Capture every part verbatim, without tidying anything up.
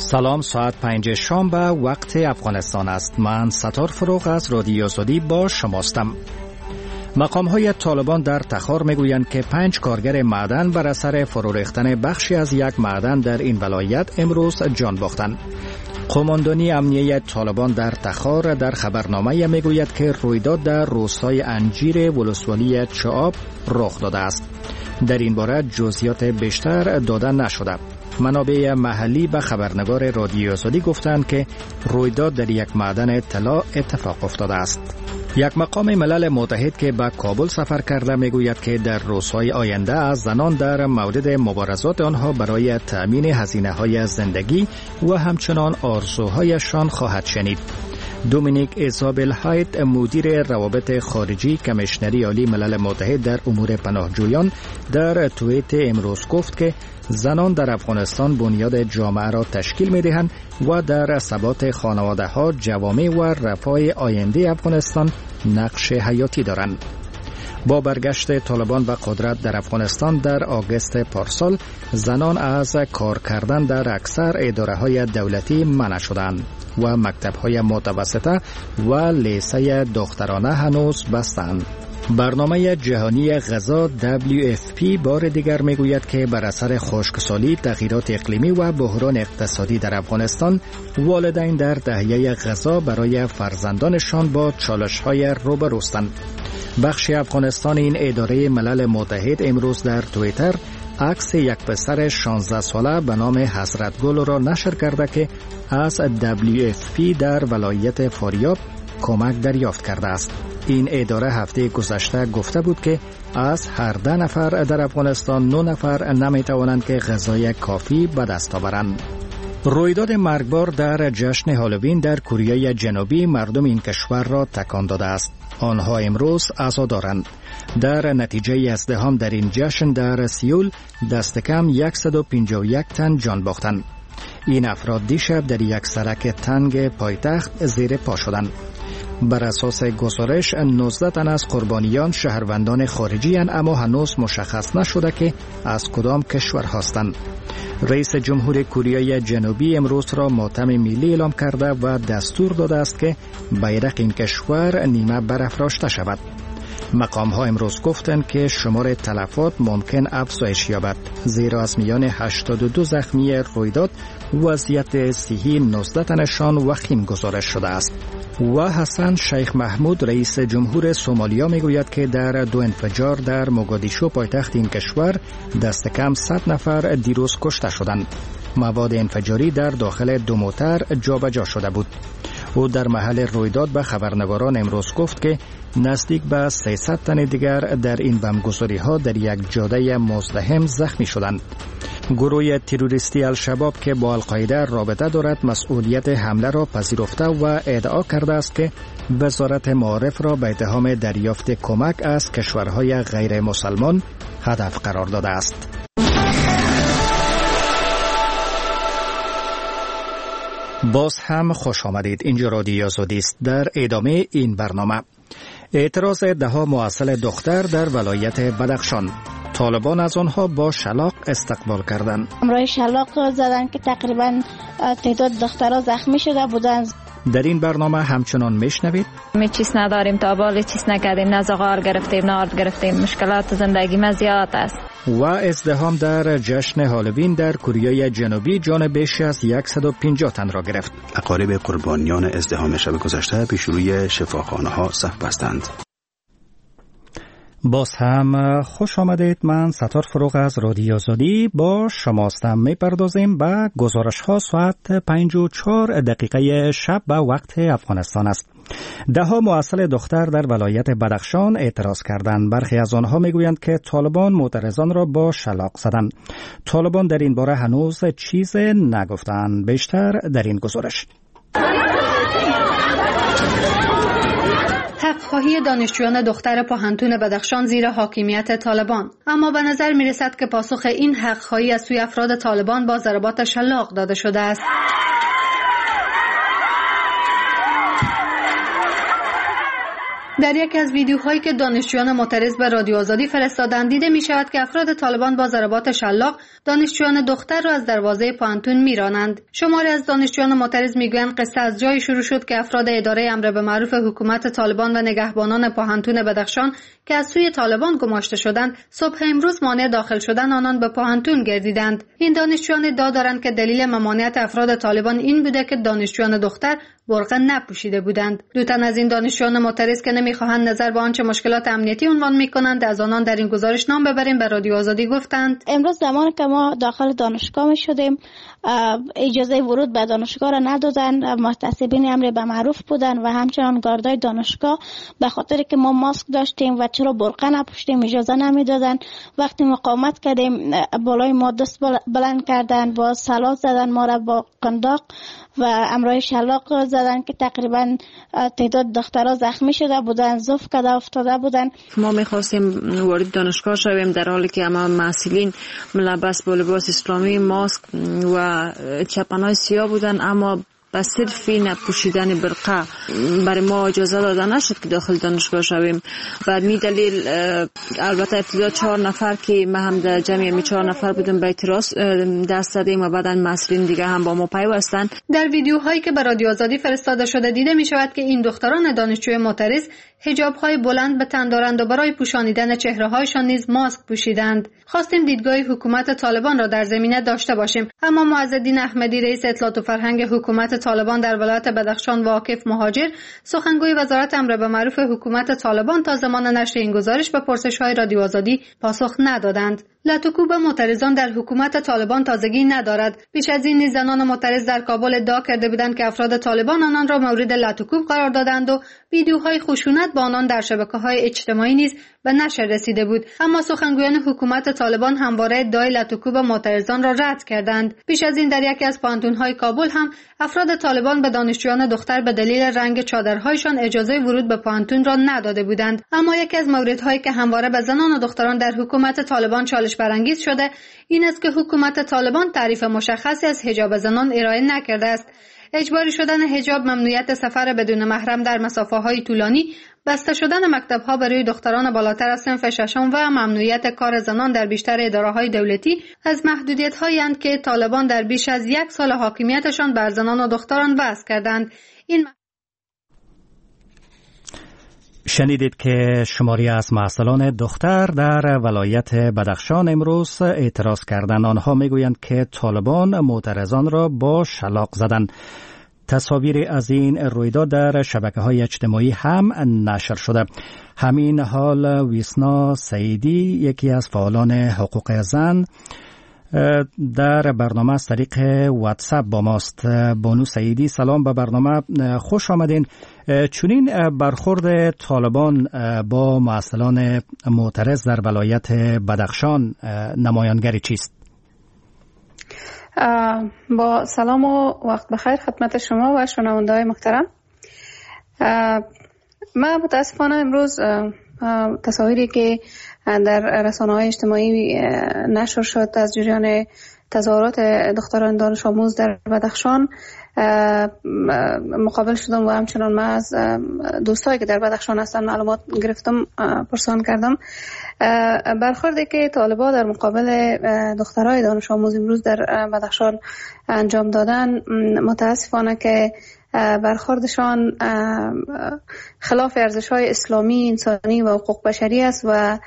سلام، ساعت پنج شام به وقت افغانستان است. من ستار فروغ از رادیو آزادی با شماستم. مقام های طالبان در تخار میگویند که پنج کارگر معدن بر اثر فرو ریختن بخشی از یک معدن در این ولایت امروز جان باختند. قماندانی امنیه طالبان در تخار در خبرنامه میگوید که رویداد در روستای انجیر ولسوالی چعاب رخ داده است. در این باره جزئیات بیشتر داده نشده. منابع محلی به خبرنگار رادیو آزادی گفتند که رویداد در یک معدن طلا اتفاق افتاده است. یک مقام ملل متحد که به کابل سفر کرده میگوید که در روزهای آینده از زنان در مورد مبارزات آنها برای تأمین هزینه‌های زندگی و همچنان آرزوهایشان خواهد شنید. دومینیک ایزابل هایت، مدیر روابط خارجی کمیشنری عالی ملل متحد در امور پناهجویان، در توییت امروز گفت که زنان در افغانستان بنیاد جامعه را تشکیل می دهند و در ثبات خانواده ها، جوامع و رفاه آینده افغانستان نقش حیاتی دارند. با برگشت طالبان به قدرت در افغانستان در آگوست پارسال، زنان از کار کردن در اکثر اداره های دولتی منع شدند و مکتب های متوسطه و لیسه دخترانه هنوز بستند. برنامه جهانی غذا دبلیو اف پی بار دیگر میگوید که بر اثر خشکسالی، تغییرات اقلیمی و بحران اقتصادی در افغانستان، والدین در تهیه غذا برای فرزندانشان با چالش‌های روبروستند. بخش افغانستان این اداره ملل متحد امروز در توییتر عکس یک پسر شانزده ساله به نام حضرت گل را نشر کرده که از دبلیو اف پی در ولایت فاریاب کمک دریافت کرده است. این اداره هفته گذشته گفته بود که از هر ده نفر در افغانستان نه نفر نمی توانند که غذای کافی به دست آورند. رویداد مرگبار در جشن هالووین در کره جنوبی مردم این کشور را تکان داده است. آنها امروز عزا دارند. در نتیجه ازدحام در این جشن در سیول دست کم صد و پنجاه و یک تن جان باختند. این افراد دیشب در یک سرک تنگ پایتخت زیر پا شدند. بر اساس گزارش نوزده تن از قربانیان شهروندان خارجی اند، اما هنوز مشخص نشده که از کدام کشور هستند. رئیس جمهور کره جنوبی امروز را ماتم ملی اعلام کرده و دستور داده است که بیرق این کشور نیمه برافراشته شود. مقام ها امروز گفتند که شمار تلفات ممکن افزایش یابد، زیرا از میان هشتاد و دو زخمی رویداد وضعیت صحی نوزده تنشان وخیم گزارش شده است. و حسن شیخ محمود رئیس جمهور سومالیا میگوید که در دو انفجار در موگادیشو پایتخت این کشور دست کم صد نفر دیروز کشته شدند. مواد انفجاری در داخل دو موتر جابجا شده بود. او در محل رویداد به خبرنگاران امروز گفت که نزدیک به سیصد تن دیگر در این بمبگذاری ها در یک جاده مزدحم زخمی شدند. گروه تروریستی الشباب که با القاعده رابطه دارد مسئولیت حمله را پذیرفته و ادعا کرده است که وزارت معارف را به اتهام دریافت کمک از کشورهای غیر مسلمان هدف قرار داده است. باز هم خوش آمدید. اینجا رادیو آزادی است. در ادامه این برنامه اعتراض ده ها معسل دختر در ولایت بدخشان. طالبان از آنها با شلاق استقبال کردند. امروز شلاق زدن که تقریبا تعداد دخترها زخمی شده بودند. در این برنامه همچنان میشنوید می چیز نداریم، تا بالی چیز نکردیم، نه زغال گرفتیم نه آرد گرفتیم، مشکلات زندگی ما زیاد است. و ازدحام در جشن هالووین در کره جنوبی جان بیش از صد و پنجاه تن را گرفت. اقارب قربانیان ازدحام شب گذشته پیش روی شفاخانه ها صف بستند. باز هم خوش آمدید. من ستار فروغ از رادیو آزادی با شماستم. میپردازیم به گزارش ها. ساعت پنج و چهار دقیقه شب به وقت افغانستان است. ده ها معسل دختر در ولایت بدخشان اعتراض کردند. برخی از آنها میگویند که طالبان معترضان را با شلاق زدند. طالبان در این باره هنوز چیز نگفتند. بیشتر در این گزارش. حق‌خواهی دانشجویان دختر پاهنتون بدخشان زیر حاکمیت طالبان، اما به نظر می‌رسد که پاسخ این حق‌خواهی از سوی افراد طالبان با ضربات شلاق داده شده است. در یکی از ویدیوهایی که دانشجویان معترض به رادیو آزادی فرستادند دیده می شود که افراد طالبان با ضربات شلاق دانشجویان دختر را از دروازه پانتون میرانند. شماری از دانشجویان معترض میگویند قصه از جایی شروع شد که افراد اداره امر به معروف حکومت طالبان و نگهبانان پانتون بدخشان که از سوی طالبان گماشته شدند صبح امروز مانع داخل شدن آنان به پانتون گردیدند. این دانشجویان ادعا دارند که دلیل ممانعت افراد طالبان این بوده که دانشجویان دختر برقع نپوشیده بودند. دو تن از این دانشجویان معترض که نمیخواهند نظر به آنچه مشکلات امنیتی عنوان میکنند از آنان در این گزارش نام ببریم به رادیو آزادی گفتند امروز زمانی که ما داخل دانشگاه می شدیم اجازه ورود به دانشگاه را ندادن. محتسبین امر به معروف بودن و همچنان گاردای دانشگاه به خاطر که ما ماسک داشتیم و چرا برقع نپوشیدیم اجازه نمیدادن. وقتی مقاومت کردیم بالای ما دست بلند کردن، با سلاح زدن ما را با قنداق و امرای شلاق زدن که تقریبا تعداد دخترها زخمی شده بودن، زوف کده افتاده بودن. ما میخواستیم وارد دانشگاه شویم در حالی که اما مسئولین ملبس با لباس اسلامی، ماسک و چپنهای سیاه بودن، اما به صرفی نپوشیدن برقع برای ما اجازه داده نشد که داخل دانشگاه شویم. بر می دلیل البته ابتدا چهار نفر که ما هم در جمعی می چهار نفر بودیم به اعتراض دست دادیم و بعدن مسئولین دیگه هم با ما پیوستند. در ویدیوهایی که به رادیو آزادی فرستاده شده دیده می شود که این دختران دانشجوی معترض حجاب‌های بلند به تن دارند و برای پوشانیدن چهره‌هایشان نیز ماسک پوشیدند. خواستیم دیدگاه حکومت طالبان را در زمینه داشته باشیم، اما معزالدین احمدی رئیس اطلاعات و فرهنگ حکومت طالبان در ولایت بدخشان واقف مهاجر سخنگوی وزارت امر به معروف حکومت طالبان تا زمان نشر این گزارش به پرسش‌های رادیو آزادی پاسخ ندادند. لطوکوب معترضان در حکومت طالبان تازگی ندارد. پیش از این نیز زنان معترض در کابل ادعا کرده بودند که افراد طالبان آنان را مورد لطوکوب قرار دادند و ویدیوهای خشونت با آنان در شبکه‌های اجتماعی نیز به نشر رسیده بود. اما سخنگویان حکومت طالبان همواره ادعای لطوکوب معترضان را رد کردند. پیش از این در یکی از پانتون‌های کابل هم افراد طالبان به دانشجویان دختر به دلیل رنگ چادرهایشان اجازه ورود به پانتون را نداده بودند. اما یکی از موردهایی که همواره به زنان و دختران در حکومت طالبان چالش برانگیز شده این است که حکومت طالبان تعریف مشخصی از حجاب زنان ارائه نکرده است. اجباری شدن حجاب، ممنوعیت سفر بدون محرم در مسافه‌های طولانی، بسته شدن مکتب‌ها برای دختران بالاتر از صنف ششم و ممنوعیت کار زنان در بیشتر اداره‌های دولتی از محدودیت‌هایی اند که طالبان در بیش از یک سال حاکمیتشان بر زنان و دختران وضع کردند. این شنیدید که شماری از مسئولان دختر در ولایت بدخشان امروز اعتراض کردند. آنها میگویند که طالبان معترضان را با شلاق زدند. تصاویری از این رویداد در شبکه‌های اجتماعی هم نشر شده. همین حال ویسنا سعیدی، یکی از فعالان حقوق زن، در برنامه از طریق واتساپ با ماست. بانو سعیدی، سلام، به برنامه خوش آمدین. چنین برخورد طالبان با مسئولان معترض در ولایت بدخشان نمایانگری چیست؟ با سلام و وقت بخیر خدمت شما و شنونده‌های محترم. من متاسفانه امروز تصاویری که در رسانه‌های اجتماعی نشر شد از جریان تظاهرات دختران دانش آموز در بدخشان مقابل شدم و همچنان من از دوستایی که در بدخشان هستن معلومات گرفتم، پرسان کردم. برخوردی که طالبان در مقابل دخترای دانش آموز امروز در بدخشان انجام دادن متاسفانه که برخوردشان خلاف ارزش‌های اسلامی، انسانی و حقوق بشری است و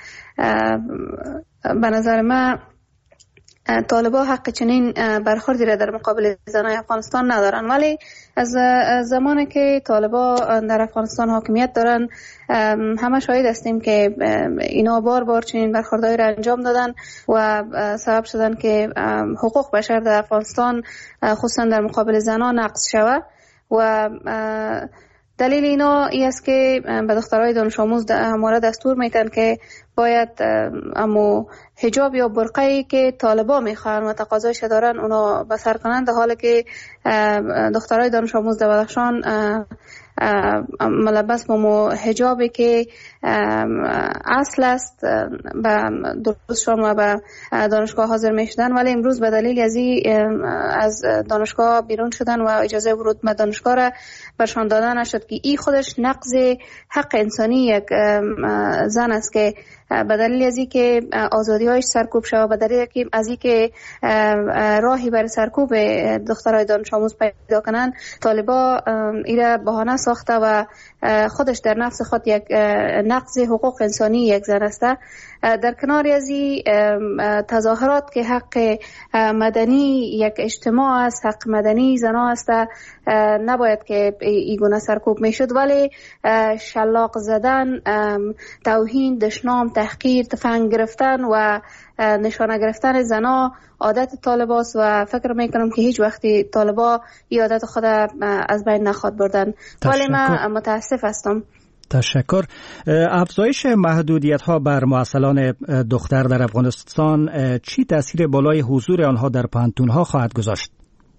به نظر من طالبان حق چنین برخوردی را در مقابل زنای افغانستان ندارن. ولی از زمانی که طالبان در افغانستان حاکمیت دارن همه شاهد هستیم که اینا بار بار چنین برخوردهایی را انجام دادن و سبب شدن که حقوق بشر در افغانستان خصوصا در مقابل زنان نقض شود و دلیل اینا ای است که به دخترای دانش آموز همواره دستور میتن که باید امو حجاب یا برقعی که طالبا میخوان و تقاضایش دارن اونا بسر کنند، در حالی که دخترای دانش آموز در بدخشان ملبس با حجابی که اصل است به درست شدن و به دانشگاه حاضر می شدن، ولی امروز به دلیل از از دانشگاه بیرون شدن و اجازه ورود به دانشگاه را برشان دادن نشد که این خودش نقض حق انسانی یک زن است که به دلیل از اینکه آزادی‌هایش سرکوب شود، به دلیل از اینکه راهی برای سرکوب دخترای دانش آموز پیدا کنن، طالبا ایره بهانه ساخته و خودش در نفس خود یک نقض حقوق انسانی یک زن است. در کنار از این تظاهرات که حق مدنی یک اجتماع است، حق مدنی زنا است، نباید که این گونه سرکوب میشد، ولی شلاق زدن، توهین، دشنام، تحقیر، تفنگ گرفتن و نشانه گرفتن زنا عادت طالباست و فکر میکنم که هیچ وقتی طالبا این عادت خود از بین نخواد بردن. ولی من متاسف هستم. تشکر. افزایش محدودیت ها بر معسلان دختر در افغانستان چی تاثیر بالای حضور آنها در پانتون ها خواهد گذاشت؟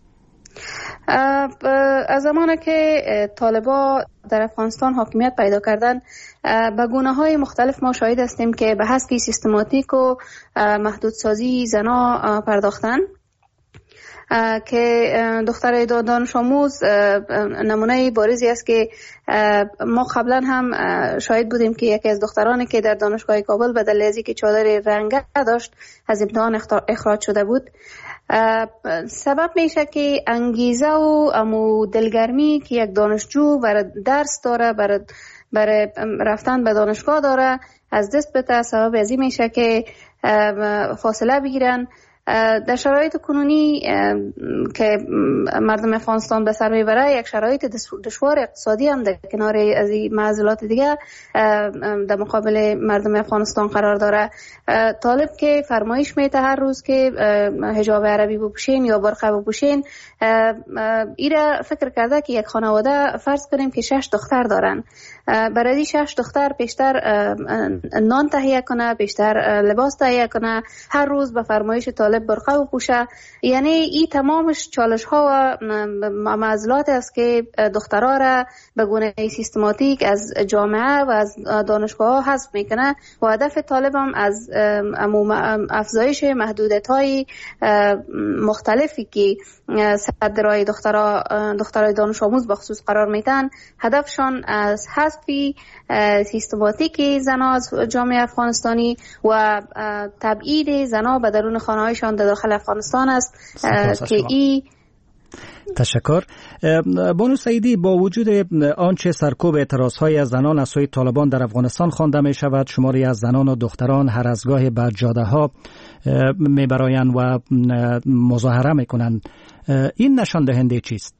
از زمانی که طالبا در افغانستان حاکمیت پیدا کردن، به گونه های مختلف ما شاهد هستیم که به حذف سیستماتیک و محدودسازی زنا پرداختن که دختر دانش آموز نمونه بارزی است که ما قبلا هم شاهد بودیم که یکی از دخترانی که در دانشگاه کابل به دلیل اینکه چادر رنگه داشت از امتحان اخراج شده بود. سبب میشه که انگیزه و امو دلگرمی که یک دانشجو برای درس داره، برای برای رفتن به دانشگاه داره از دست بده. سبب ازی میشه که فاصله بگیرن. در شرایط کنونی که مردم افغانستان به سر میبره، یک شرایط دشوار اقتصادی هم در کنار از این معضلات دیگه در مقابل مردم افغانستان قرار داره. طالب که فرمایش میته هر روز که حجاب عربی بپوشین یا برقع بپوشین، ایره فکر کرده که یک خانواده فرض کنیم که شش دختر دارن، برای شش دختر پیشتر نان تهیه کنه، پیشتر لباس تهیه کنه، هر روز به فرمایش طالب برقع بپوشه. یعنی این تمامش چالش ها و معضلات است که دخترها را به گونه سیستماتیک از جامعه و از دانشگاه ها حذف میکنه و هدف طالب هم از افزایش محدودیت های مختلفی که صد رای دخترها دخترای دانش آموز بخصوص قرار میتن، هدفشان از حذف سیستماتیک زنا از جامعه افغانستانی و تبعید زنا به درون خانه هایشان در داخل افغانستان است که ای تشکر. بانو سعیدی، با وجود آنچه سرکوب اعتراضهای از زنان از سوی طالبان در افغانستان خوانده می شود، شماری از زنان و دختران هر از گاهی به جاده ها می برایند و مظاهره می کنند. این نشان دهنده چیست؟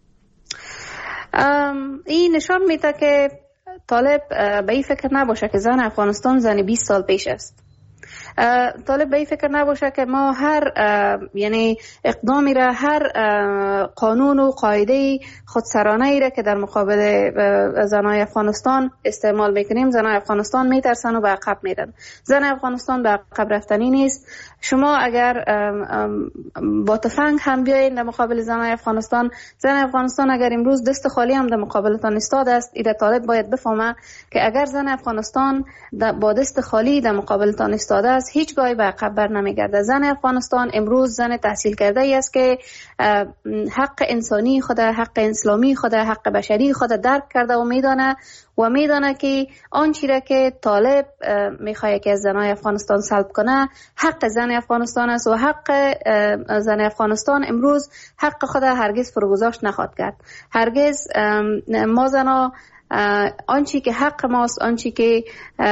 این نشان میده که طالب به این فکر نباشه که زن افغانستان زن بیست سال پیش است. طالب به این فکر نباشه که ما هر یعنی اقدامی را، هر قانون و قاعده خودسرانه ای را که در مقابل زنای افغانستان استعمال میکنیم، زنای افغانستان میترسن و به عقب میرن. زن افغانستان به عقب رفتنی نیست. شما اگر با تفنگ هم بیاین در مقابل زنای افغانستان، زن افغانستان اگر امروز دست خالی هم در مقابلتان ایستاده است، ایده طالب باید بفهمه که اگر زن افغانستان با دست خالی در مقابلتان ایستاده است، هیچگاهی به عقب بر نمیگرده. زن افغانستان امروز زن تحصیل کرده ای است که حق انسانی خود، حق اسلامی خود، حق بشری خود درک کرده و میدانه و میدانه که آنچه را که طالب میخواد که از زنای افغانستان سلب کنه حق زن افغانستان است و حق زن افغانستان امروز حق خود هرگز فروگذاشت نخواهد کرد. هرگز ما زنا آنچه که حق ماست، آنچه که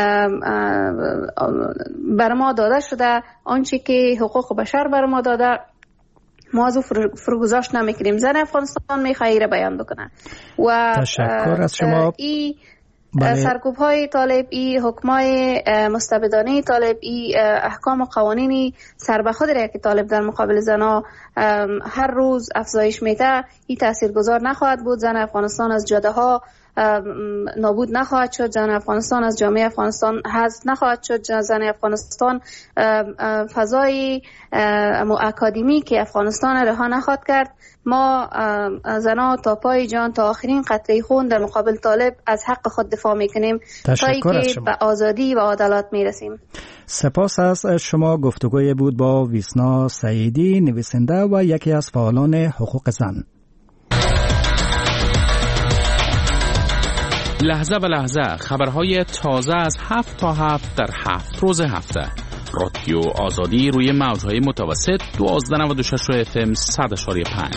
بر ما داده شده، آنچه که حقوق بشر بر ما داده، ما از او فروگذاشت نمیکنیم. زن افغانستان میخواه را بیان بکنه و تشکر از شما. ای سرکوب های طالب، ای حکمای مستبدانه طالب، ای احکام و قوانینی سر به خود را که طالب در مقابل زنا هر روز افزایش میده، ای تاثیرگذار نخواهد بود. زن افغانستان از جاده ها نابود نخواهد شد، زن افغانستان از جامعه افغانستان حذف نخواهد شد. زن افغانستان فضای اکادمی که افغانستان رها نخواهد کرد. ما زنان تا پای جان تا آخرین قطره خون در مقابل طالب از حق خود دفاع میکنیم تا اینکه به آزادی و عدالت میرسیم. سپاس از شما. گفتگوی بود با ویسنا سعیدی، نویسنده و یکی از فعالان حقوق زن. لحظه به لحظه خبرهای تازه از هفت تا هفت در هفت روز هفته. رادیو آزادی روی موجهای متوسط دوازده نود و شش اف ام صد اشاری پنج.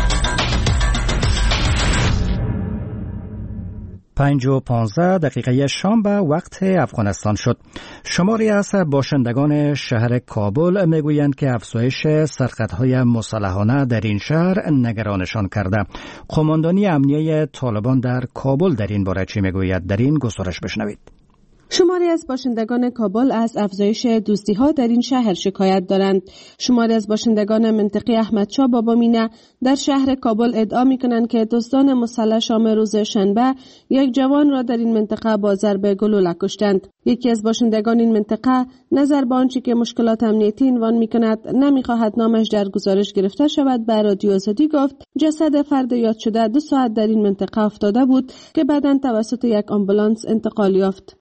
پنج و پانزده دقیقه شام به وقت افغانستان شد. شماری از باشندگان شهر کابل میگویند که افزایش سرقت‌های مسلحانه در این شهر نگرانشان کرده. قماندانی امنیه طالبان در کابل در این باره چی میگوید؟ در این گزارش بشنوید. شماری از باشندگان کابل از افزایش دزدی‌ها در این شهر شکایت دارند. شماری از باشندگان منطقه احمدشاه بابامینه در شهر کابل ادعا می‌کنند که دزدان مسلح شام روز شنبه یک جوان را در این منطقه با ضرب گلوله کشتند. یکی از باشندگان این منطقه نظر به آنچه که مشکلات امنیتی عنوان می‌کند نمی‌خواهد نامش در گزارش گرفته شود به رادیو آزادی گفت جسد فرد یاد شده دو ساعت در این منطقه افتاده بود که بعداً توسط یک آمبولانس انتقال یافت.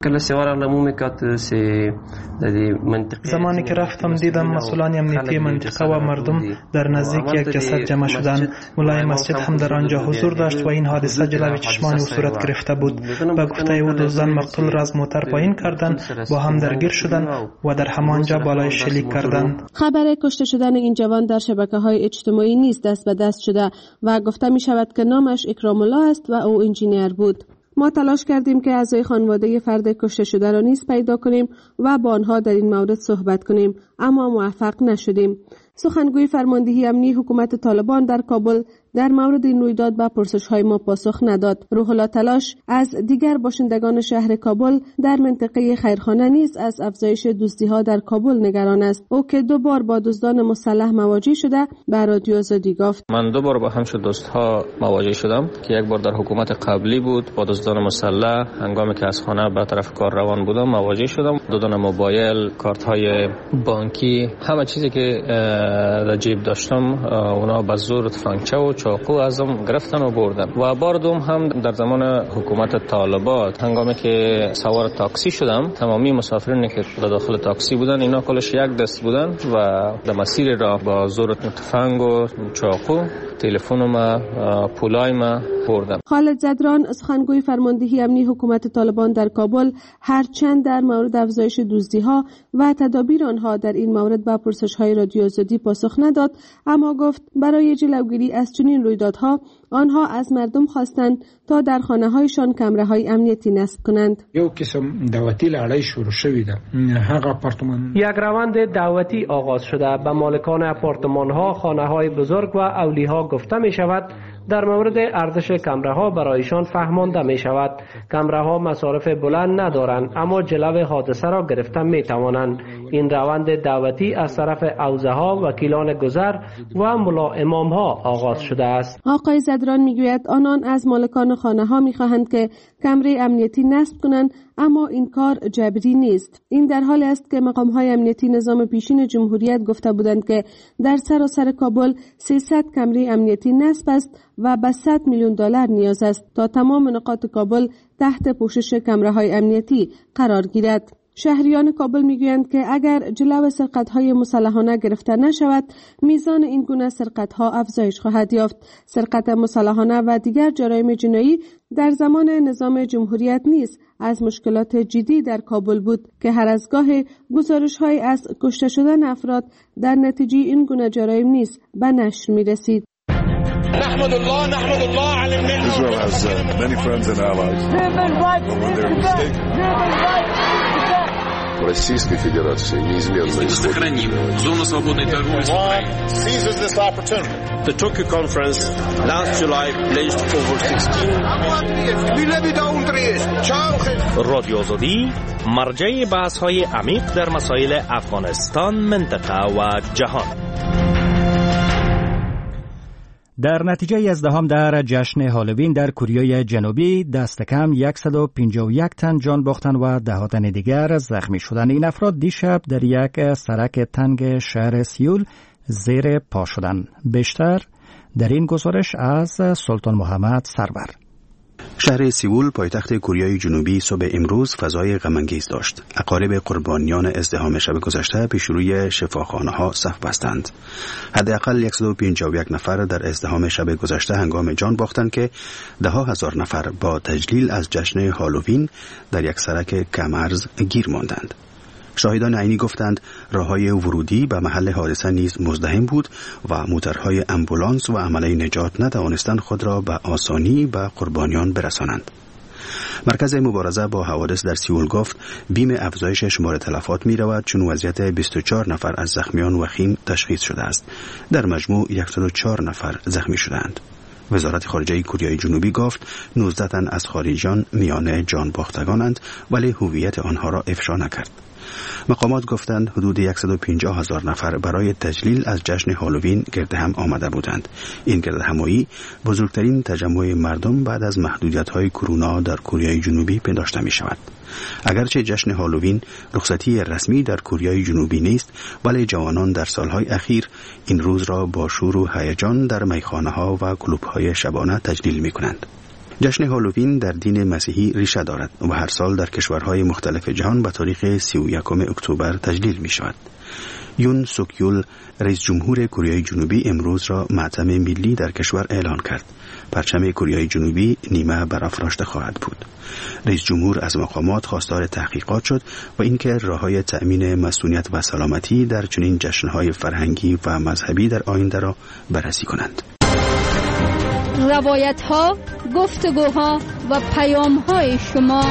زمانی که رفتم دیدم مسئولان امنیتی منطقه و مردم در نزدیک یک جسد جمع شدند. مولای مسجد هم در آنجا حضور داشت و این حادثه جلوی چشمان او صورت گرفته بود. به گفته او دزدان مقتول را از موتر پایین کردند، با هم درگیر شدند و در همانجا بالای شلیک کردند. خبر کشته شدن این جوان در شبکه‌های اجتماعی نیز دست به دست شده و گفته می شود که نامش اکرام الله است و او انجینیر بود. ما تلاش کردیم که اعضای خانواده فرد کشته شده را نیز پیدا کنیم و با آنها در این مورد صحبت کنیم، اما موفق نشدیم. سخنگوی فرماندهی امنی حکومت طالبان در کابل در مورد این رویداد به پرسش‌های ما پاسخ نداد. روح الله تلاش از دیگر باشندگان شهر کابل در منطقه خیرخانه نیز از افزایش دزدی‌ها در کابل نگران است. او که دو بار با دزدان مسلح مواجه شده به رادیو آزادی گفت من دو بار با همچون دزدها مواجه شدم که یک بار در حکومت قبلی بود با دزدان مسلح. هنگامی که از خانه به طرف کار روان بودم مواجه شدم. دادن موبایل، کارت‌های بانکی، همه چیزی که در جیب داشتم اونا به زور تفنگچه و چاقو ازم گرفتن و بردن. و بار دوم هم در زمان حکومت طالبان هنگامی که سوار تاکسی شدم، تمامی مسافرینی که در داخل تاکسی بودن اینا کلش یک دست بودن و در مسیر راه با زور تفنگ و چاقو تلفن ما پولای ما بردن. خالد زدران سخنگوی فرماندهی امنی حکومت طالبان در کابل هرچند در مورد افزایش دزدی‌ها و تدابیر آنها در این مورد با پرسش‌های رادیو آزادی پاسخ نداد، اما گفت برای جلوگیری از چنین رویدادها آنها از مردم خواستند تا در خانه‌هایشان کامره‌های امنیتی نصب کنند. یو قسم دعوتی لړۍ شروع شوې ده. هغه آپارتمان یک روند دعوتی آغاز شده. به مالکان آپارتمان‌ها، خانه‌های بزرگ و اولیها گفته می‌شود در مورد ارزش کامره‌ها برایشان فهمانده می‌شود. کامره‌ها مصارف بلند ندارند اما جلو حادثه را گرفته می‌توانند. این روند دعوتی از طرف حوزه‌ها، وکیلان گذر و ملا امام‌ها آغاز شده است. آقای زدران میگوید آنان از مالکان خانه‌ها می‌خواهند که کامره امنیتی نصب کنند، اما این کار جبری نیست. این در حالی است که مقام‌های امنیتی نظام پیشین جمهوریت گفته بودند که در سراسر کابل سیصد کامره امنیتی نصب است و به صد میلیون دلار نیاز است تا تمام نقاط کابل تحت پوشش کامره‌های امنیتی قرار گیرد. شهریان کابل میگویند که اگر جلو سرقت‌های مسلحانه گرفته نشود، میزان این گونه سرقت‌ها افزایش خواهد یافت. سرقت مسلحانه و دیگر جرایم جنایی در زمان نظام جمهوریت نیز از مشکلات جدی در کابل بود که هر از گاه گزارش‌های از کشته شدن افراد در نتیجه این گونه جرایم نیز به نشر می‌رسید. نحمد الله نحمد الله على النعمة. Israel has uh, many friends and allies. Российской Федерации неизменно сохраним зону свободной торговли с Украиной. Seizes this opportunity. The Tokyo conference last July pledged over sixteen. رادیو آزادی مرجع بحث‌های عمیق در مسائل افغانستان، منطقه و جهان. در نتیجه یازدهم در جشن هالووین در کره جنوبی دست کم صد و پنجاه و یک تن جان باختن و ده تن دیگر زخمی شدند. این افراد دیشب در یک سرک تنگ شهر سیول زیر پا شدند. بیشتر در این گزارش از سلطان محمد سرور. شهر سیول پایتخت کره جنوبی صبح امروز فضای غم‌انگیز داشت. اقارب قربانیان ازدحام شب گذشته پیش روی شفاخانه‌ها صف بستند. حداقل صد و پنجاه و یک نفر در ازدحام شب گذشته هنگام جان باختند که ده ها هزار نفر با تجلیل از جشن هالووین در یک سرک کم‌ارز گیر ماندند. شاهدان عینی گفتند راههای ورودی به محل حادثه نیز مزدحم بود و موترهای امبولانس و عمله نجات نتوانستند خود را به آسانی به قربانیان برسانند. مرکز مبارزه با حوادث در سیول گفت بیم افزایش شمار تلفات می رود چون وضعیت بیست و چهار نفر از زخمیان وخیم تشخیص شده است. در مجموع صد و چهار نفر زخمی شدند. وزارت خارجه کره جنوبی گفت نوزده تن از خارجیان میان جان باختگانند ولی هویت آنها را افشا نکرد. مقامات گفتند حدود صد و پنجاه هزار نفر برای تجلیل از جشن هالووین گرد هم آمده بودند. این گرد همایی بزرگترین تجمع مردم بعد از محدودیت‌های کرونا در کره جنوبی پنداشته می شود. اگرچه جشن هالووین رخصتی رسمی در کره جنوبی نیست، ولی جوانان در سالهای اخیر این روز را با شور و هیجان در میخانه‌ها و کلوب‌های شبانه تجلیل می‌کنند. جشن هالووین در دین مسیحی ریشه دارد و هر سال در کشورهای مختلف جهان به تاریخ سی و یکم اکتبر تجلیل می شود. یون سوک یول رئیس جمهور کره جنوبی امروز را ماتم ملی در کشور اعلان کرد. پرچم کره جنوبی نیمه برافراشته خواهد بود. رئیس جمهور از مقامات خواستار تحقیقات شد و اینکه راههای تأمین مسئولیت و سلامتی در چنین جشنهای فرهنگی و مذهبی در آینده را بررسی کنند. روایت ها، گفتگوها و پیام های شما.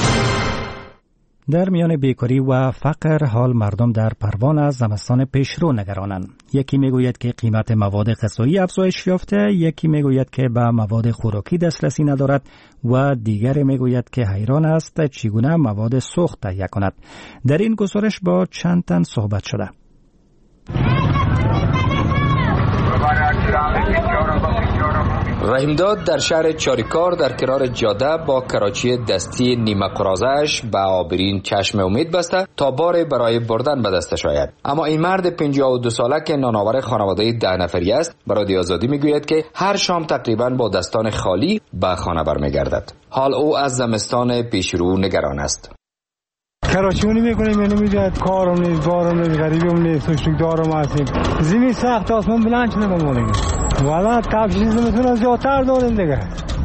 در میان بیکاری و فقر حال مردم در پروان از زمستان پیشرو نگرانند. یکی میگوید که قیمت مواد غذایی افزایش یافته، یکی میگوید که به مواد خوراکی دسترسی ندارد و دیگر میگوید که حیران است چگونه مواد سوخت تهیه کند. در این گزارش با چند تن صحبت شده. رحیمداد در شهر چاریکار در کنار جاده با کراچی دستی نیمه قرازش به آبرین چشم امید بسته تا بار برای بردن به دستش آید. اما این مرد پنجاه و دو ساله که نانآور خانواده ده نفری است به رادیو آزادی میگوید که هر شام تقریبا با دستان خالی به خانه برمیگردد. حال او از زمستان پیشرو نگران است. کراچیونی میکنیم یعنی میدهد کارم نیست، بارم نیست، غریبیم نیست، سوشک دارم هستیم. زمین سخت آسمان بلند شده با ما دیگه. والا کفش زمستون از زیادتر داریم دیگه.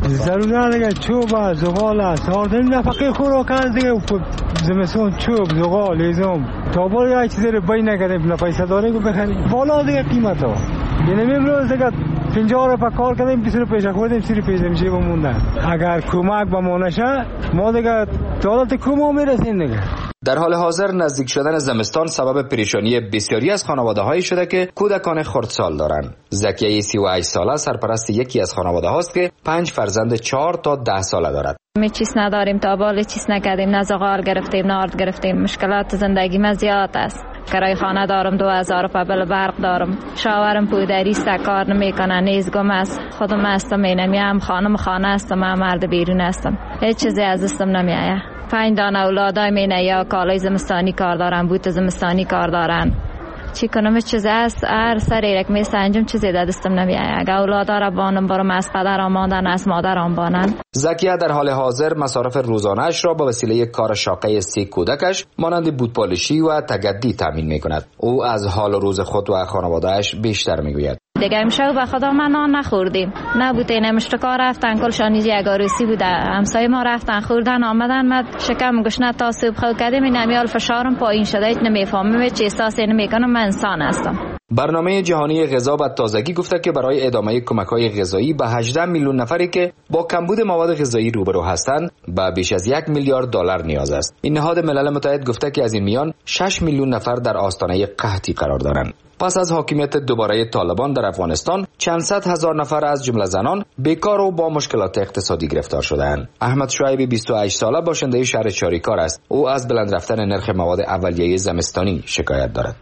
ضروری دیگه چوب است، زغال است. آردن نفقه خوراک است دیگه. زمستون چوب، زغال، هیزم. تا بار یک چیزی رو بای نکردیم، پیسه داریم که بخریم. بالا دیگه قیمت ها. یعنی امروز دیگه پنجاه رو کار کردیم، بیست رو پیش خوردیم، سی رو پیش میشه بموندن. اگر کمک به ما نشه، ما دیگه دولت کمو میرسیم دیگه. در حال حاضر نزدیک شدن زمستان سبب پریشانی بسیاری از خانواده‌هایی شده که کودکان خردسال دارند. زکیه سی و هشت ساله سرپرست یکی از خانواده هاست که پنج فرزند چهار تا ده ساله دارد. می چیز نداریم، تا بالی چیز نکردیم، نه زغال گرفتیم نه آرد گرفتیم. مشکلات زندگی من زیاد است. کرای خانه دارم، دو هزار روپیه بل برق دارم. شاورم پودری است، کار نمیکنه، نیزگم است. خودم هستم، اینم خانم خانه هستم، من مرد بیرون هستم. هیچ چیزی از دستم نمیآید. پنج دانه اولادای مینه یا کالای زمستانی کار دارن، بوت زمستانی کار دارن. چی کنم چیز است، هر سری یک میست انجام چیزی در دستم نمیآید. اگه اولادا را بانم برم از پدر آماندن از مادر آمبانن. زکیه در حال حاضر مصارف روزانه‌اش را با وسیله کار شاقه سه کودکش مانند بوتپالشی و تگدی تامین میکند. او از حال و روز خود و خانواده‌اش بیشتر میگوید. دیگه امشب به خدا من نان نخوردیم، نبوده نمشتکا رفتن کل شانیزی یک آروسی بوده، همسایه ما رفتن خوردن آمدن، من شکم گشنه تا صبح خود کردیم، این امیال فشارم پایین شده، هیچ نمیفهمم، چه احساسی نمیکنم، من انسان هستم. برنامه جهانی غذا به تازگی گفته که برای ادامه کمک‌های غذایی به هجده میلیون نفری که با کمبود مواد غذایی روبرو هستند به بیش از یک میلیارد دلار نیاز است. این نهاد ملل متحد گفته که از این میان شش میلیون نفر در آستانه قحطی قرار دارند. پس از حاکمیت دوباره طالبان در افغانستان چند صد هزار نفر از جمله زنان بیکار و با مشکلات اقتصادی گرفتار شده‌اند. احمد شعیبی بیست و هشت ساله باشنده شهر چاریکار است. او از بلند رفتن نرخ مواد اولیه زمستانی شکایت دارد.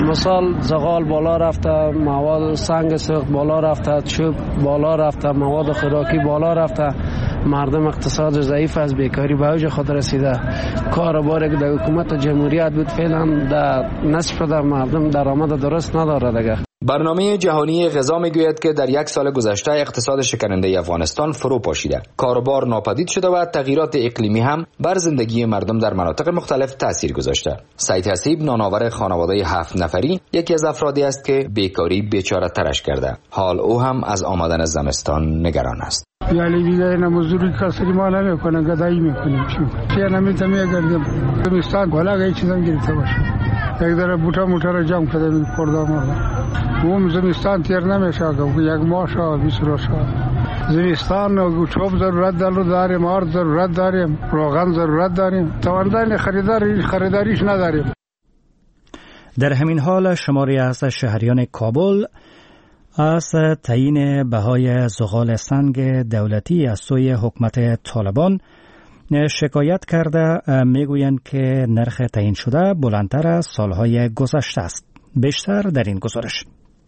مثال زغال بالا رفته، مواد سنگ سوخت بالا رفته، چوب بالا رفته، مواد خوراکی بالا رفته، مردم اقتصاد ضعیف از بیکاری به اوج خود رسیده. کاروباری که در حکومت جمهوریت بود فعلا در نصف در مردم درآمد درست نداره دیگه. برنامه جهانی غذا میگوید که در یک سال گذشته اقتصاد شکننده افغانستان فرو پاشیده. کاروبار ناپدید شده و تغییرات اقلیمی هم بر زندگی مردم در مناطق مختلف تاثیر گذاشته. سعید حسیب نانآور خانواده هفت نفری یکی از افرادی است که بیکاری بیچاره ترش کرده. حال او هم از آمدن زمستان نگران است. یعنی دیگه مزدوری کسری ما نمیکنن، گدایی میکنیم. چی نمیتونم گردیم. زمستان بالا گیچ چیزام گرفته باشه. یک دره بوتا موتا را جمع کرده می پرده مرده. اون زمستان تیر نمیشه که یک ماه شد بیست روز شد. زمستان چوب ضرورت داریم، آرد ضرورت داریم، روغن ضرورت داریم. توانایی خریداری خریداریش نداریم. در همین حال شماری از شهریان کابل از تعیین بهای زغال سنگ دولتی از سوی حکومت طالبان شکایت کرده. میگویند که نرخ تعیین شده بلندتر از سالهای گذشته است. بیشتر در این گزارش.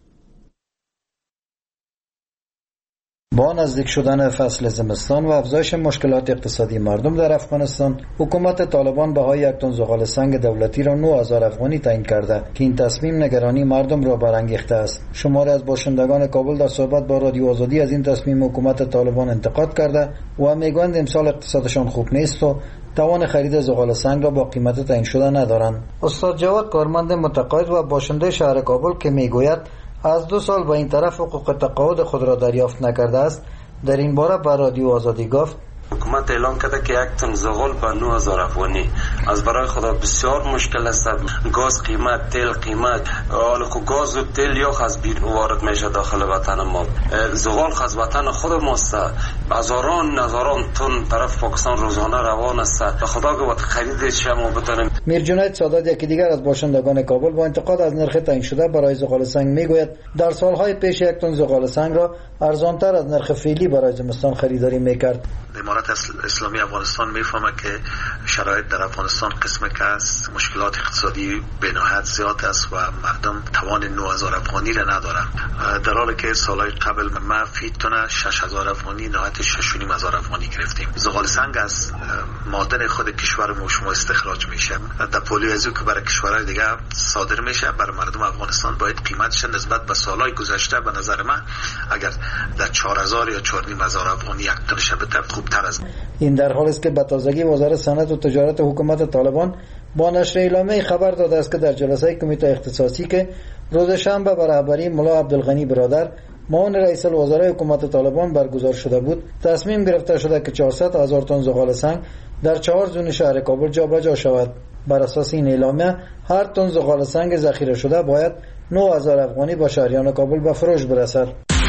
با نزدیک شدن فصل زمستان و افزایش مشکلات اقتصادی مردم در افغانستان، حکومت طالبان بهای یک تن زغال سنگ دولتی را نه هزار افغانی تعیین کرده که این تصمیم نگرانی مردم را برانگیخته است. شماری از باشندگان کابل در صحبت با رادیو آزادی از این تصمیم حکومت طالبان انتقاد کرده و میگویند امسال اقتصادشان خوب نیست و توان خرید زغال سنگ را با قیمت تعیین شده ندارند. استاد جواد کارمند متقاعد و باشنده شهر کابل که میگوید از دو سال به این طرف حقوق تقاعد خود را دریافت نکرده است، در این باره به رادیو آزادی گفت حکومت اعلام کرده که یک تن زغال به نه هزار افغانی از برای خدا بسیار مشکل است. گاز قیمت، تیل قیمت، حالا که گاز و تیل یا از بیرون وارد میشه داخل وطن ما. زغال از وطن خود ماست. هزاران هزاران تن طرف پاکستان روزانه روان است. به خدا که وقت خریدش ما بتونیم. میر جنید سادات یکی دیگر از باشندگان کابل با انتقاد از نرخ تعیین شده برای زغال سنگ میگوید در سالهای پیش یک تن زغال سنگ را ارزانتر از نرخ فعلی برای زمستان خریداری میکرد. امارت اسلامی افغانستان میفهمه که شرایط در افغانستان قسمه که است، مشکلات اقتصادی بنهایت زیاد است و مردم توان نه هزار افغانی را ندارن، در حالی که سالهای قبل ما فی تن شش هزار افغانی نهایت شش و نیم هزار افغانی گرفتیم. زغال سنگ از معدن خود کشور ما شما استخراج میشه. در پولی ازو که برای کشورهای دیگه صادر میشه، برای مردم افغانستان باید قیمتش نسبت به سالهای گذشته به نظر من اگر در چهار هزار یا چهار و نیم هزار افغانی یک تنش بتر خوبتر است. این در حالی است که به تازگی وزارت صنعت و تجارت حکومت طالبان با نشر اعلامیه خبر داده است که در جلسه کمیته اختصاصی که روز شنبه به رهبری ملا عبدالغنی برادر معاون رئیس الوزراء حکومت طالبان برگزار شده بود، تصمیم گرفته شده که چهارصد هزار تن زغال سنگ در چهار زون شهر کابل جابجا شود. بر اساس این اعلامیه هر تن زغال سنگ ذخیره شده باید نه هزار افغانی با شهریان کابل به فروش برسد.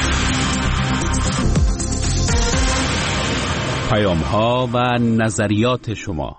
پیام ها و نظریات شما.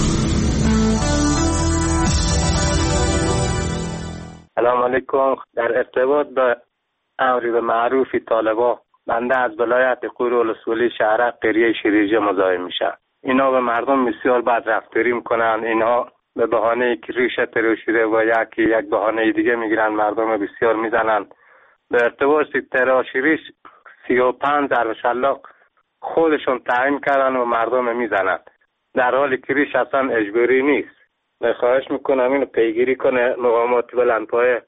سلام علیکم. در ارتباط به امری به معروف طالبا، بنده از ولایت قور ولسوالی شهرک قریه شیریجه مزاحم میشم. اینا به مردم بسیار بد رفتاری میکنن. اینا به بهانه که ریشه تراشیده و یکی یک بهانه دیگه میگیرن، مردم بسیار میزنن. به ارتباط تراشیریش سی و پنج ضرب شلاق خودشون تعیین کردن و مردم میزنن، در حالی که ریش اصلا اجباری نیست. خواهش میکنم اینو پیگیری کنه مقامات بلندپایه.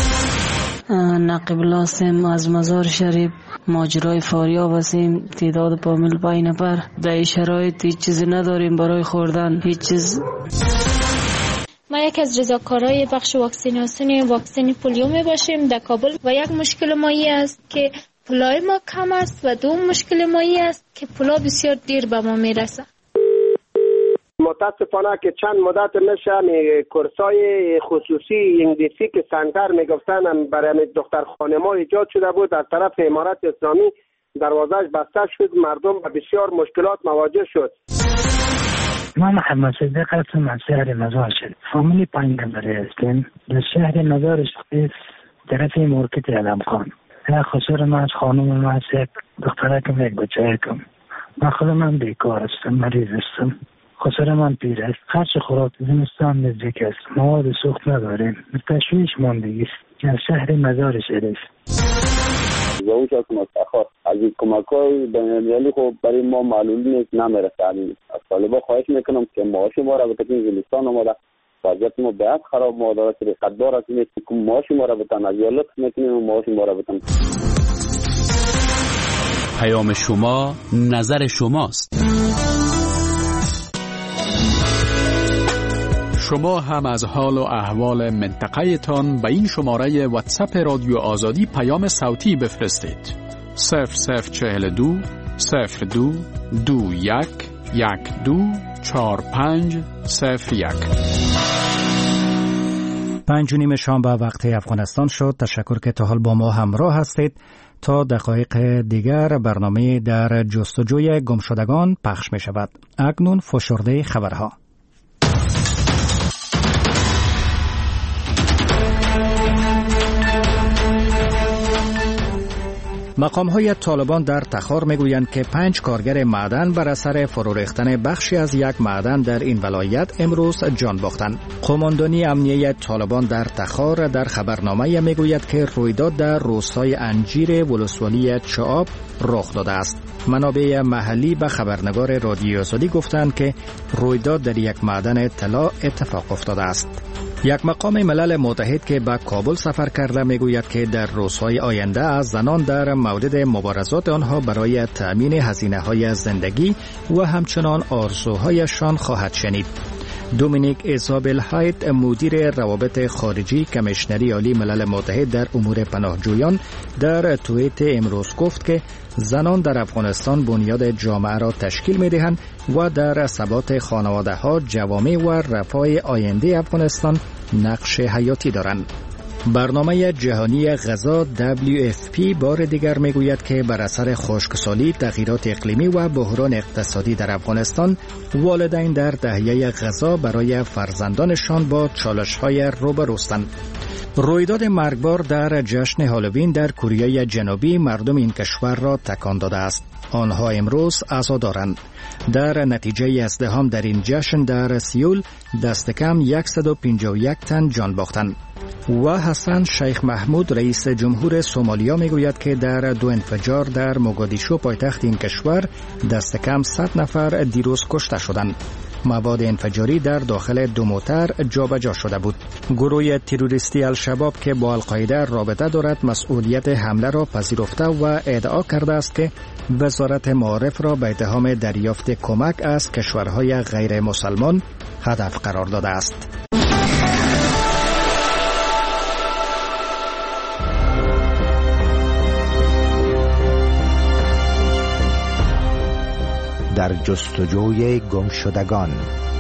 نقیب لاسم از مزار شریف. ماجرای فاریاب هستیم، تعداد پامیل پای نفر. در شرایط هیچ چیزی نداریم برای خوردن، هیچ چیز. ما یک از رضاکارای بخش واکسیناسیون واکسن پولیو می باشیم در کابل و یک مشکل مایی است که پولای ما کم است و دوم مشکل مایی است که پولا بسیار دیر به ما میرسه. متاسفانه که چند مدت میشه کورسای خصوصی انگلیسی که سنتر میگفتن برای دختر خانما ایجاد شده بود از طرف امارت اسلامی، دروازه‌اش بسته شد، مردم به بسیار مشکلات مواجه شد. ما محمد صدیق هستم از شهر مزار شریف. فامیلی پنج نفره هستیم در شهر مزار شریف طرف مارکت علم خان. خسور من از خانم من از یک دختره که یک بچه کم. من خودم من بیکار هستم، مریض هستم. خسر من پیر است. هرچه خوراک زمستان نزدیک است. مواد سوخت نداریم. تشویش ماندگی است. از شهر مزار شریف. زوج از مستخار از این کمک‌های بین‌المللی خب برای ما معلوم نیست، نمی‌رسه. از طالبان خواهش میکنم که معاش ما را به تکمیل زمستان آمده وضعیت ما باید خراب ما داره که قدر است که معاش ما را بتن از یا لطف میکنیم معاش ما را بتن. پیام شما نظر شماست. شما هم از حال و احوال منطقه تان به این شماره واتساپ رادیو آزادی پیام صوتی بفرستید. صفر صفر چهل دو صفر دو دو یک یک دو چهار پنج صفر یک. پنج و نیم شام به وقت افغانستان شد. تشکر که تا حال با ما همراه هستید. تا دقایق دیگر برنامه در جستجوی گمشدگان پخش می شود. اکنون فشرده خبرها. مقام‌های طالبان در تخار میگویند که پنج کارگر معدن بر اثر فرو ریختن بخشی از یک معدن در این ولایت امروز جان باختند. قماندانی امنیه طالبان در تخار در خبرنامه میگوید که رویداد در روستای انجیر ولسوالی چعاب رخ داده است. منابع محلی به خبرنگار رادیو آزادی گفتند که رویداد در یک معدن طلا اتفاق افتاده است. یک مقام ملل متحد که به کابل سفر کرده میگوید که در روزهای آینده از زنان در مورد مبارزات آنها برای تأمین هزینه‌های زندگی و همچنان آرزوهایشان خواهد شنید. دومینیک ایزابل هایت مدیر روابط خارجی کمیشنری عالی ملل متحد در امور پناهجویان در توییت امروز گفت که زنان در افغانستان بنیاد جامعه را تشکیل می‌دهند و در ثبات خانواده‌ها، جوامع و رفاه آینده افغانستان نقش حیاتی دارند. برنامه جهانی غذا دبلیو اف پی بار دیگر میگوید که بر اثر خشکسالی، تغییرات اقلیمی و بحران اقتصادی در افغانستان، والدین در تهیه غذا برای فرزندانشان با چالش‌های روبروستند. رویداد مرگبار در جشن هالووین در کره جنوبی مردم این کشور را تکان داده است. آنها امروز عزا دارند. در نتیجه ازدحام در این جشن در سیول دست کم صد و پنجاه و یک تن جان باختند. و حسن شیخ محمود رئیس جمهور سومالیا میگوید که در دو انفجار در موگادیشو پایتخت این کشور دست کم صد نفر دیروز کشته شدند. مواد انفجاری در داخل دو موتر جابجا شده بود. گروه تروریستی الشباب که با القاعده رابطه دارد مسئولیت حمله را پذیرفته و ادعا کرده است که وزارت معارف را به اتهام دریافت کمک از کشورهای غیر مسلمان هدف قرار داده است. در جستجوی گمشدگان.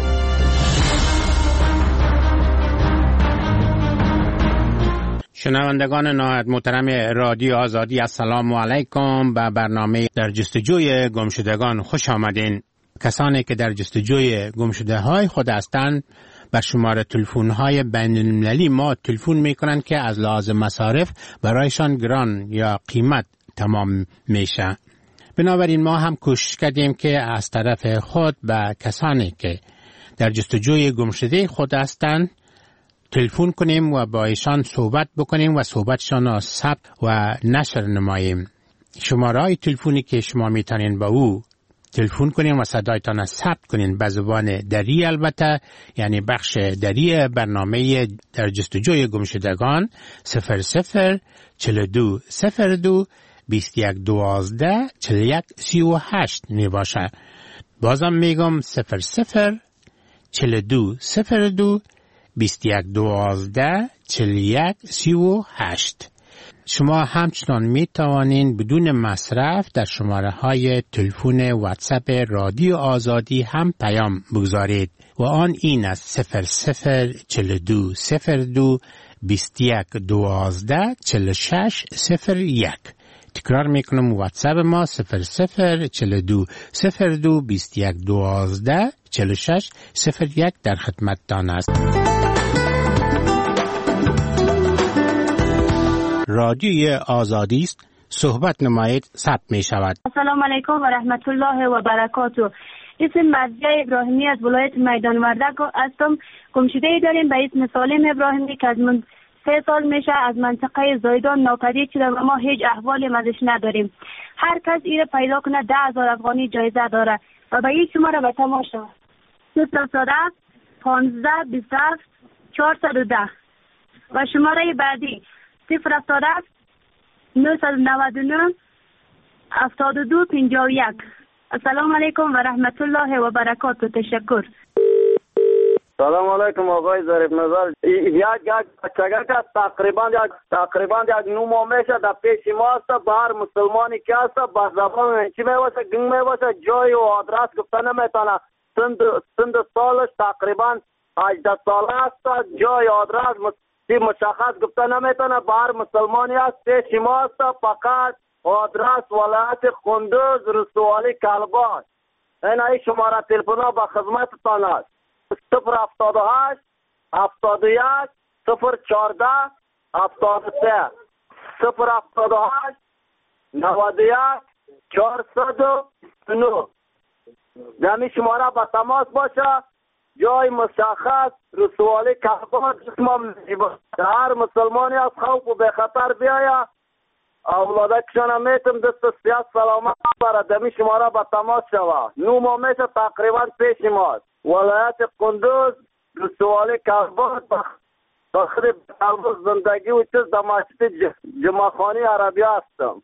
شنوندگان نهایت محترم رادیو آزادی، السلام علیکم. به برنامه در جستجوی گمشدگان خوش آمدین. کسانی که در جستجوی گمشده های خود هستند بر شماره تلفن های بین المللی ما تلفن می کنند که از لحاظ مصارف برایشان گران یا قیمت تمام میشه. بنابراین ما هم کوشش کردیم که از طرف خود به کسانی که در جستجوی گمشده خود هستند تلفن کنیم و با ایشان صحبت بکنیم و صحبتشان را ثبت و نشر نماییم. شماره های تلفنی که شما میتونین با او تلفن کنین و صدایتان را ثبت کنین به زبان دری، البته یعنی بخش دری برنامه در جستجوی گمشدگان صفر صفر چهل و دو صفر دو بیست و یک دوازده چهل و یک سی و هشت می باشه. بازم میگم صفر صفر چهل و دو صفر دو بیست و یک دوازده چهل و یک سی و هشت. شما همچنان می توانین بدون مصرف در شماره های تلفن واتساپ رادیو آزادی هم پیام بگذارید و آن این است صفر صفر چهل و دو صفر دو بیست و یک دوازده چهل و شش صفر یک. تکرار میکنم واتساپ ما صفر صفر چهل و دو صفر دو بیست و یک دوازده چهل و شش صفر یک در خدمتتان است. رادیوی آزادی است. صحبت نمایید ثبت می شود. السلام علیکم و رحمت الله و برکاته. اسم مرضیه ابراهیمی از ولایت میدان وردک هستم. گمشده داریم به اسم سالم ابراهیمی که از من سه سال میشه از منطقه زایدان ناپدید شده و ما هیچ احوالی ازش نداریم. هر کس ایره پیدا کنه ده هزار افغانی جایزه داره و به این شماره به تماشا صفر صد پانزده بیست هفت چهارصد و ده و شماره بعدی صفر صد نهصد و نود و نه هفتاد و دو پنجاه و یک. السلام علیکم و رحمت الله و برکاته. تشکر. سلام علیکم آقای ظریف نظر. یک یک بچگه که تقریبا یک تقریبا یک نو ماه میشه در پیش ما است. به هر مسلمانی که است با زبان چی میواسه گنگ میواسه جای و آدرس گفته نمیتونه. سند سند سالش تقریبا هجده ساله است. جای آدرس مشخص گفته نمیتونه. به هر مسلمانی است پیش ما است. فقط آدرس ولایت کندوز رسوالی کلباش. این ای شماره تلفن ها به خدمتتان است. صفر هفتاد و هشت هفتاد و یک صفر چهارده هفتاد و سه صفر هفتاد و هشت نود و یک چهارصد و نه. دمی شماره به تماس باشه. جای مشخص رسوالی کلباش جسمم هر مسلمانی از خوف و به خطر بیاید. اولاده کشانه میتم دست سیاست سلامت برد. دمی شماره به تماس شوه. نو ما میشه تقریبا پیش ماست. ولایت کندوز رسوالی کلباش بخری کلباش زندگی و چیز در مسجد جمعخانی عربی هستم.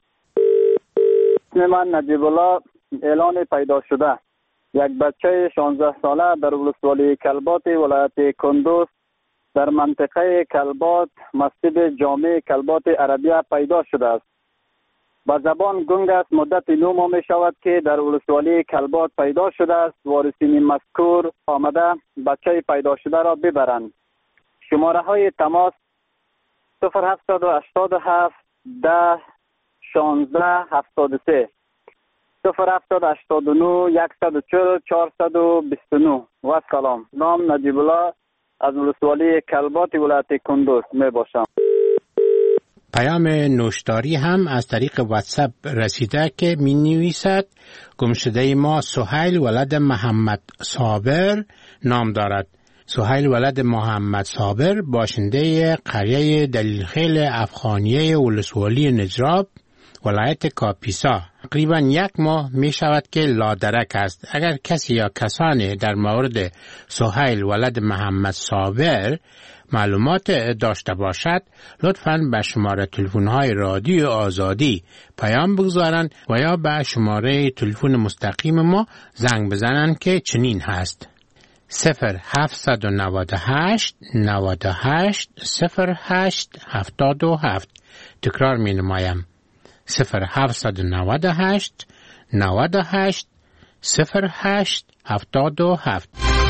من نجیب الله اعلان پیدا شده. یک بچه شانزده ساله در ولسوالی کلبات ولایت کندوز در منطقه کلبات مسجد جامع کلبات عربیه پیدا شده است. با زبان گنگ است. مدت نو ماه می شود که در ولسوالی کلبات پیدا شده است. وارثین مذکور آمده بچه پیدا شده را ببرند. شماره های تماس صفر هفتاد و هشتاد و هفت ده شانزده هفتاد و سه صفر هفتاد هشتاد و نه یکصد و چهل چهارصد و بیست و نه. و سلام. نام نجیب الله از ولسوالی کلبات ولایت کندوز می باشم. پیام نوشتاری هم از طریق واتساپ رسیده که می نویسد گمشده ما سهیل ولد محمد صابر نام دارد. سهیل ولد محمد صابر باشنده قریه دلیلخیل افغانیه ولسوالی نجراب ولایت کاپیسا تقریبا یک ماه می شود که لادرک است. اگر کسی یا کسانی در مورد سهیل ولد محمد صابر معلومات داشته باشد لطفاً به شماره تلفن‌های رادیو آزادی پیام بگذارند و یا به شماره تلفن مستقیم ما زنگ بزنند که چنین هست: صفر هفتصد و نود و هشت نود و هشت صفر هشت هفتاد و هفت. تکرار می نمایم: صفر هفتصد و نود و هشت نود و هشت صفر هشت هفتاد و هفت.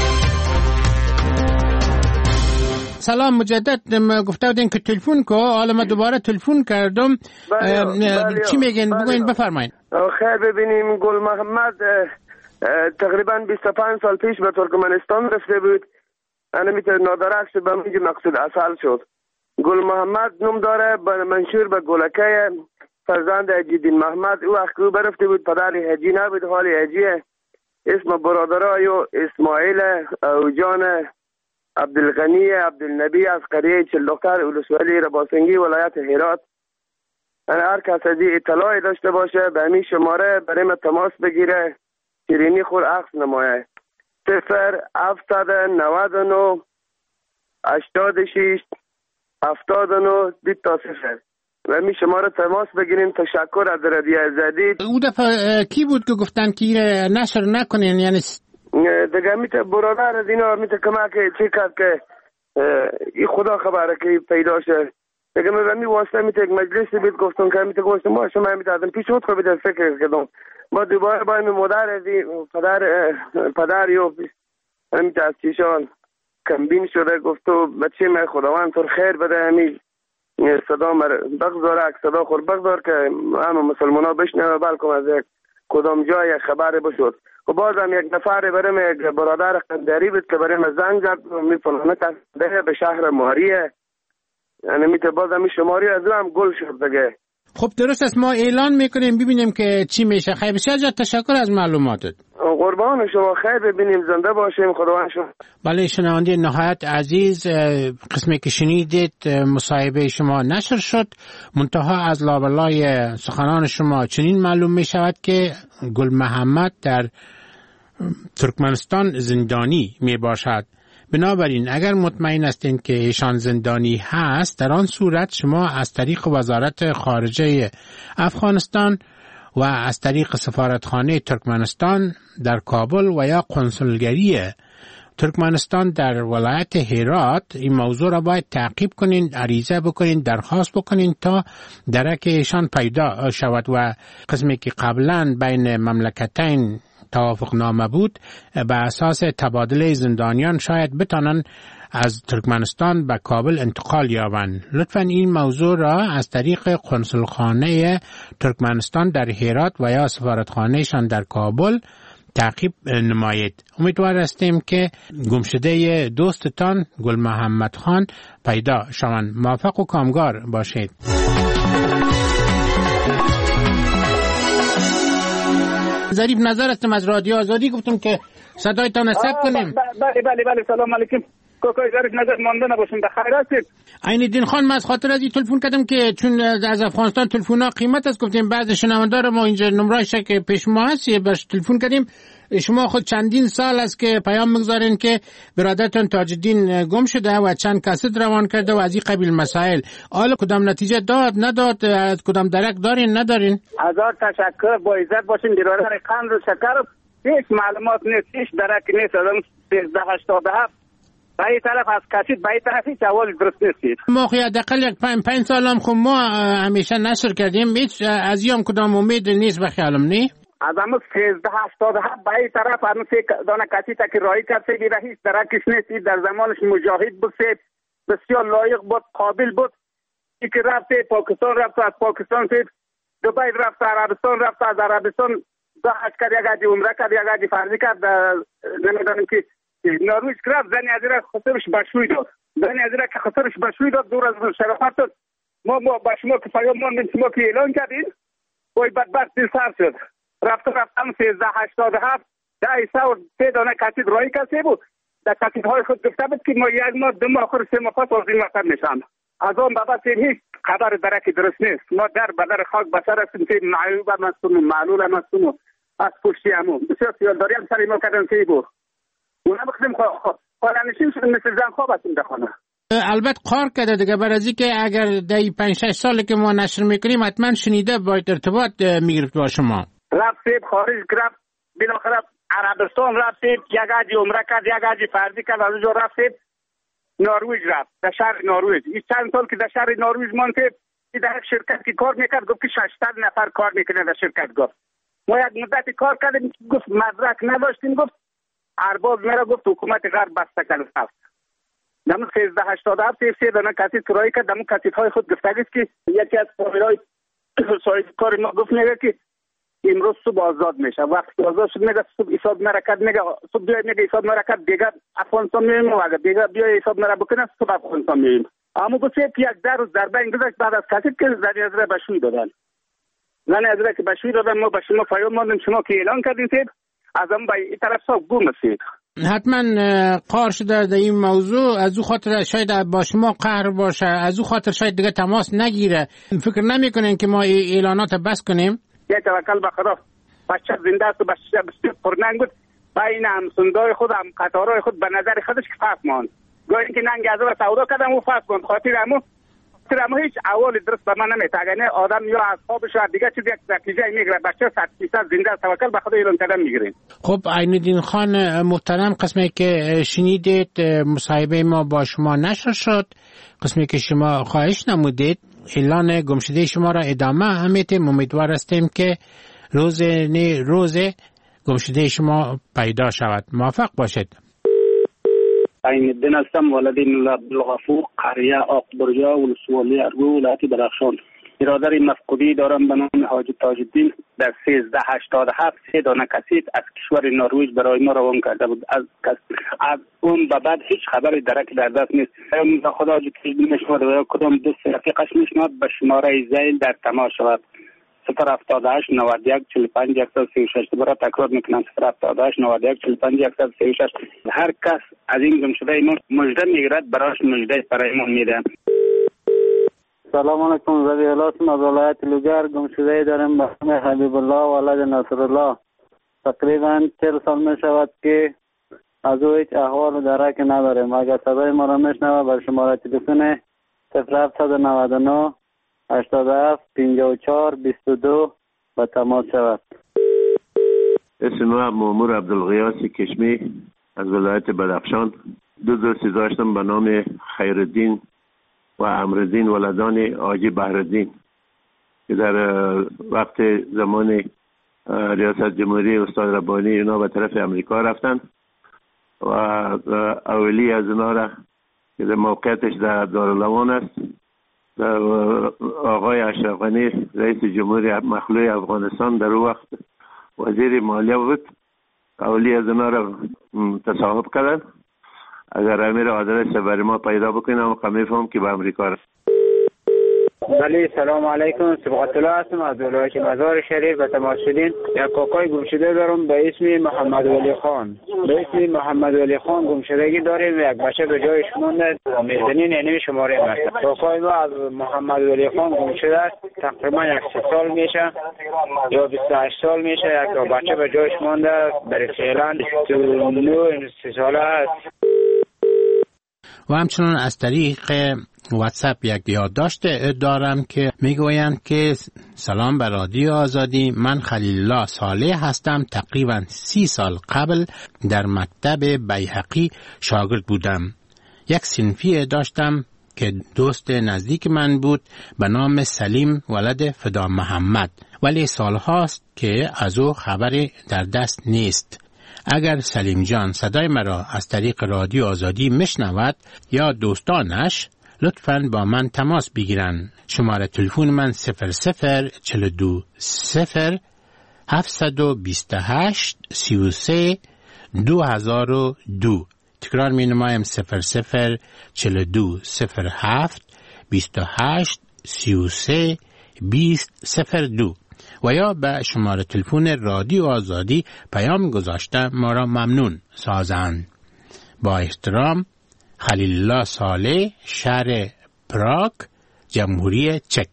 سلام مجدد. گفته بودین که تلفن کو، حالا من دوباره تلفن کردم. بله بله. چی میگین؟ بگوین بفرمایید. خیر ببینیم گل محمد تقریبا بیست و پنج سال پیش به ترکمنستان رفته بود. انا میتونه نادرک شد به میگه مقصود اصل شد. گل محمد نام داره منشور به گلکه فرزند حجیدین محمد. او وقت او برفته بود پدر حجی نبود، حال حجیه. اسم برادرای اسماعیل او جان عبدالغنی عبدالنبی از قریه چل دختر ولسوالی رباسنگی ولایت هرات. هر کس از اطلاعی داشته باشه به همین شماره برای تماس بگیره. شیرینی خور عکس نمایه. صفر هفتصد و نود و نه هشتاد و شش هفتاد و نه دو تا صفر و همین شماره تماس بگیرین. تشکر از رادیو آزادی. او دفعه کی بود که گفتن که نشر نکنین؟ یعنی دیگه میته برادر از اینا میته کمک چی کرد که ای خدا خبره که پیدا شه. دیگه من می واسطه میته یک مجلسی بود گفتم که میته گفتم ما شما میته آدم پیش خود خود فکر کردم. ما دوباره با این مادر از پدر پدر یو میته از چیشان کمبین شده. گفتو بچه من خداوند تو خیر بده. همین صدا مر بگذاره صدا خور بگذار که همه مسلمان ها بشنوه بلکه از یک کدام جای خبر بشود. و بازم یک نفر برام یک برادر قندری بود که برام زنگ زد می فلانه تصده به شهر ماریه. یعنی میته بازم می شماری از هم گل شد دیگه. خب درست است. ما اعلان میکنیم ببینیم که چی میشه. خیلی بسیار تشکر از معلوماتت. قربان شما، خیر ببینیم، زنده باشیم، خداوند شما. بله شنونده نهایت عزیز، قسمی که شنیدید مصاحبه شما نشر شد، منتها از لابلای سخنان شما چنین معلوم می شود که گل محمد در ترکمنستان زندانی می باشد. بنابراین اگر مطمئن هستین که ایشان زندانی هست، در آن صورت شما از طریق وزارت خارجه افغانستان و از طریق سفارتخانه ترکمنستان در کابل و یا قنسولگری ترکمنستان در ولایت هرات این موضوع را باید تعقیب کنین، عریضه بکنین، درخواست بکنین تا درک ایشان پیدا شود و قسمی که قبلا بین مملکتین توافق نامه بود به اساس تبادل زندانیان شاید بتانن از ترکمنستان به کابل انتقال یابند. لطفاً این موضوع را از طریق قنسولخانه ترکمنستان در هرات و یا سفارتخانهشان در کابل تعقیب نمایید. امیدوار هستیم که گمشده دوستتان گل محمد خان پیدا شوند. موفق و کامگار باشید. ظریف نظر هستم از رادیو آزادی، گفتم که صدایتان ثبت کنیم. بله بله بله سلام علیکم. کوکای ظریف نظر مانده نباشیم، بخیر هستید؟ عین الدین خان، من از خاطر از این تلفن کردم که چون از افغانستان تلفن‌ها قیمت است، گفتیم بعض شنوندار ما اینجا نمره‌اش که پیش ما هست باش تلفن کردیم. شما خود چندین سال است که پیام میگذارین که برادرتون تاج الدین گم شده و چند کاست روان کرده و از این قبیل مسائل. حالا کدام نتیجه داد نداد، کدام درک دارین ندارین؟ هزار تشکر، با عزت باشین. برادر قند و شکر هیچ معلومات نیست، هیچ درک نیست. آدم سیزده هشتاد و هفت به این طرف از کشید، به این طرف هیچ اول درست نیستید. ما خیلی حداقل یک پنج پنج سال هم خب ما همیشه نشر کردیم، هیچ از این کدام امید نیست به خیالم نی؟ از همون سیزده هشتاد و هفت به این طرف همون سه دانه کسی تا که رایی کرده بیده هیچ درکش نیستید. در زمانش مجاهد بود، بسیار لایق بود، قابل بود. ای که رفته پاکستان، رفته از پاکستان سید دبی، رفته عربستان، رفته از عربستان دا حج کرد، یک عدی عمره کرد، یک عدی فرضی کرد. نمیدانم که نروژ رفت، زنی از را خسرش بشوی داد، زنی از را که خسرش بشوی داد دور از شرافت داد. ما ما با شما که پیام ماندیم، شما که اعلان کردین وای بدبخت دل سر شد. رفته رفتم سیزده هشتاد و هفت ده ایسا و سه دانه کتید رایی کسی بود. در کتیدهای خود گفته بود که ما یک ماه دو ماه آخر سه ماه پس از این وقت میشم. از آن بابا سیم هیچ خبر درکی درست نیست. ما در بدر خاک بسر هستیم که معیوب هم هستیم و معلول هم هستیم و از پشتی همون بسیار سیالداری هم سری ما کردن که بود. اونا بخدیم خالنشین شدیم مثل زن خواب هستیم در خانه. البته قار کرده دیگه، برای که اگر در پنج شش سالی که ما نشر میکنیم حتما شنیده باید ارتباط میگرفت با شما. رفتیم خارج رفت، بالاخره عربستان رفتیم، یک عجی عمره کرد، یک عجی فرضی کرد، از اونجا رفتیم نروژ رفت، در شهر نروژ. این چند سال که در شهر نروژ ماندیم، در یک شرکت که کار میکرد گفت که ششصد نفر کار میکنه در شرکت. گفت ما یک مدت کار کردیم، گفت مدرک نداشتیم، گفت ارباب میرا گفت حکومت غرب بسته کرده است. دم سیزده هشتاد و هفت سه دانه کسی ترایی کرد، دم کسی‌های خود گفتگیست که یکی از فامیلای صاحب کار ما گفت میگه که امروز صبح آزاد میشه. وقتی که آزاد شد میگه صبح حساب نرکت، میگه صبح بیای میگه حساب نرکت دیگه افغانستان میریم و اگه دیگه بیای حساب نره بکنه صبح افغانستان میریم. اما گفت یک در روز در بین گذشت بعد از کسی که زنی از را بشوی دادن. زنی از را که بشوی دادن ما به شما پیام ماندیم، شما که اعلان کردین سید از اون به این طرف صاحب گم هستید. حتما قهر شده در این موضوع، از او خاطر شاید با شما قهر باشه، از او خاطر شاید دیگه تماس نگیره. فکر نمیکنین که ما اعلانات بس کنیم؟ یه توکل به خدا، بچه زنده است و بچه بسیار پرننگ بود. بین همسندای خود هم قطارهای خود به نظر خودش که فرق ماند. گویا اینکه ننگ از را سودا کردم و فرق ماند. خاطر امو خاطر امو هیچ اول درست به من نمیتگنه. آدم یا از خوابش و دیگه چیز یک نتیجه میگیره. بچه صد فیصد زنده است، توکل به خدا اعلان کردن میگیریم. خب عین الدین خان محترم، قسمی که شنیدید مصاحبه ما با شما نشر شد، قسمی که شما خواهش نمودید اعلان گمشده شما را ادامه همیتیم. امیدوار هستیم که روز نه روز گمشده شما پیدا شود. موفق باشید. عین الدین هستم، والدین عبدالغفور، قریه آقبریا، ولسوالی ارگو، ولایت درخشان. برادر مفقودی دارم به نام حاجی تاج الدین. در سیزده هشتاد و هفت سه دانه کسید از کشور نروژ برای ما روان کرده بود. از از اون به بعد هیچ خبری درک در دست نیست. یا خدا حاجی تاج الدین میشمارد و یا کدام دوست رفیقش میشمارد به شماره زیل در تماس شود. صفر هفتاد و هشت نود و یک چهل و پنج صد و سی و شش. دوباره تکرار میکنم صفر هفتاد و هشت نود و یک چهل و پنج صد و سی و شش. هر کس از این گم شده اینو مژده میگیرد برایش مژده برایمون میده. سلام علیکم. رضی الله هستم از ولایت لوگر. گم شده داریم به اسم حبیب الله ولد نصر الله. تقریبا چهل سال می شود که از او هیچ احوال و درک نداریم. اگر صدای ما را میشنوه بر شماره تلفن صفر هفتصد و نود و نه هشتاد و هفت پنجاه و چهار بیست و دو به تماس شود. اسم ما مامور عبدالغیاث کشمی از ولایت بدخشان. دو دوستی داشتم به نام خیرالدین و امرالدین ولدان حاجی بهرالدین که در وقت زمان ریاست جمهوری استاد ربانی اینا به طرف امریکا رفتن و اولی از اینا را که در موقعیتش در دارالعوان است در آقای اشرف غنی رئیس جمهوری مخلوع افغانستان در وقت وزیر مالیه بود. اولی از اینا را تصاحب کردن. اگر امیر آدرس برای ما پیدا بکنم و میفهم که به امریکا رفت. بله سلام علیکم. صبغت الله هستم از ولایت مزار شریف به تماس شدین. یک کاکای گمشده دارم به اسم محمد ولی خان. به اسم محمد ولی خان گمشدگی داریم. یک بچه به جایش مونده میزنین یعنی شماره است. کاکای ما از محمد ولی خان گمشده است. تقریبا یک سی سال میشه یا بیست و هشت سال میشه. یک بچه به جایش مونده برای فعلا بیست و نه سی ساله است. و همچنان از طریق واتساپ یک یادداشت دارم که میگویند که سلام به رادیو آزادی، من خلیل الله صالح هستم. تقریبا سی سال قبل در مکتب بیهقی شاگرد بودم. یک صنفی داشتم که دوست نزدیک من بود به نام سلیم ولد فدا محمد، ولی سالهاست که از او خبری در دست نیست. اگر سلیم جان صدای مرا از طریق رادیو آزادی میشنود یا دوستانش لطفاً با من تماس بگیرن. شماره تلفن من صفر صفر چهل و دو صفر هفتصد و بیست و هشت سی و سه دو هزار و دو. تکرار می نمایم صفر صفر چهل و دو صفر هفت بیست و هشت سی و سه بیست صفر دو و یا به شماره تلفن رادیو آزادی پیام گذاشته ما را ممنون سازند. با احترام، خلیل الله صالح، شهر پراگ، جمهوری چک.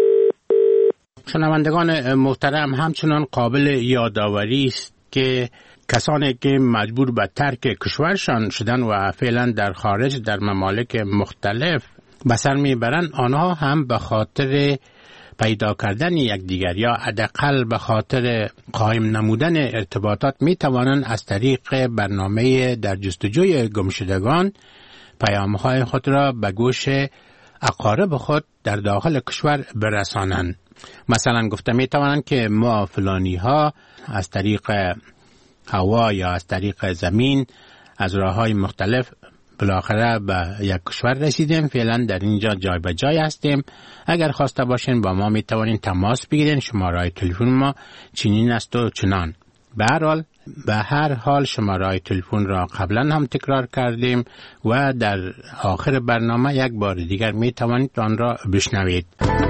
شنوندگان محترم، همچنان قابل یادآوری است که کسانی که مجبور به ترک کشورشان شدن و فعلا در خارج در ممالک مختلف به سر میبرند، آنها هم به خاطر پیدا کردن یکدیگر یا حداقل به خاطر قائم نمودن ارتباطات می توانند از طریق برنامه در جستجوی گمشدگان پیام‌های خود را به گوش اقارب خود در داخل کشور برسانند. مثلا گفته می توانند که ما فلانی ها از طریق هوا یا از طریق زمین از راه‌های مختلف بالاخره به یک کشور رسیدیم، فعلا در اینجا جای به جای هستیم. اگر خواسته باشین با ما می توانین تماس بگیرین. شماره تلفن ما چنین است و چنان. به هر حال به هر حال شماره تلفن را قبلا هم تکرار کردیم و در آخر برنامه یک بار دیگر می توانید آن را بشنوید.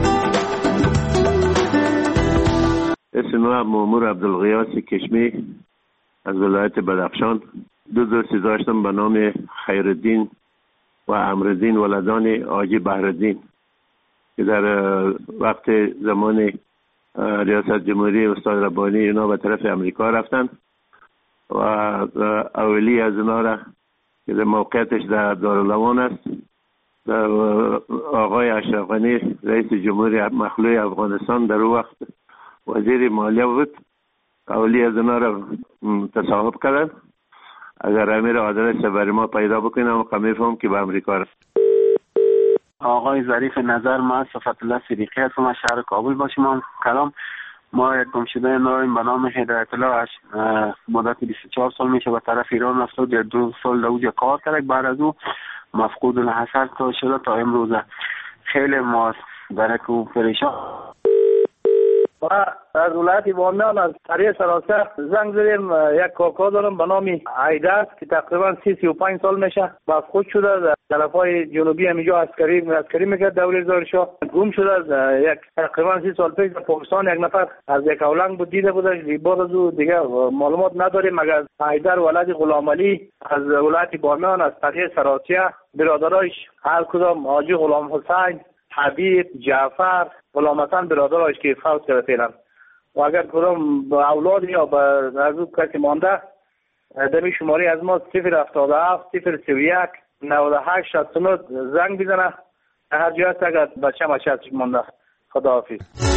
اسم ما مامور عبدالغیاث کشمی از ولایت بدخشان. دو دوستی داشتم به نام خیرالدین و امرالدین ولدان حاجی بهرالدین که در وقت زمان ریاست جمهوری استاد ربانی اینا به طرف امریکا رفتن و اولی از اینا را که در موقعیتش در دارالعوان است در آقای اشرف غنی رئیس جمهوری مخلوع افغانستان در وقت وزیر مالیه بود. اولی از اینا را تصاحب کردن. اگر امیر آدرس برای ما پیدا بکنم و میفهم که به امریکا رفت. آقای ظریف نظر، ما صفت الله صدیقی هستم از شهر کابل با شما کلام. ما یک گمشده داریم به نام هدایت الله، مدت بیست و چهار سال میشه به طرف ایران رفته. در دو سال در اونجا کار کرد، بعد از او مفقود الحصر تا شده تا امروزه. خیلی ما برای که پریشان. و از ولایت بامیان از طریق سراسر زنگ زدیم. یک کاکا دارم به نام عیدر که تقریبا سی سی و پنج سال میشه مفقود شده. طرفای جنوبی همینجا عسکری عسکری میکرد دوره زارشاه گم شده. از یک تقریبا سی سال پیش در پاکستان یک نفر از یک اولنگ بود دیده بودش. بعد از او دیگه معلومات نداریم مگر حیدر ولد غلام علی از ولایت بامیان از طریق سراتیه برادرایش هر کدام حاجی غلام حسین، حبیب، جعفر، غلام حسن برادرایش که فوت کرده فعلا و اگر کدام اولاد یا از او کسی مانده دمی شماری از ما صفر هفتاد و هفت صفر سی و یک نود و هشت شصت و نه زنگ بزنه. هر جای هست اگر بچه مچه هستش مانده. خداحافظ.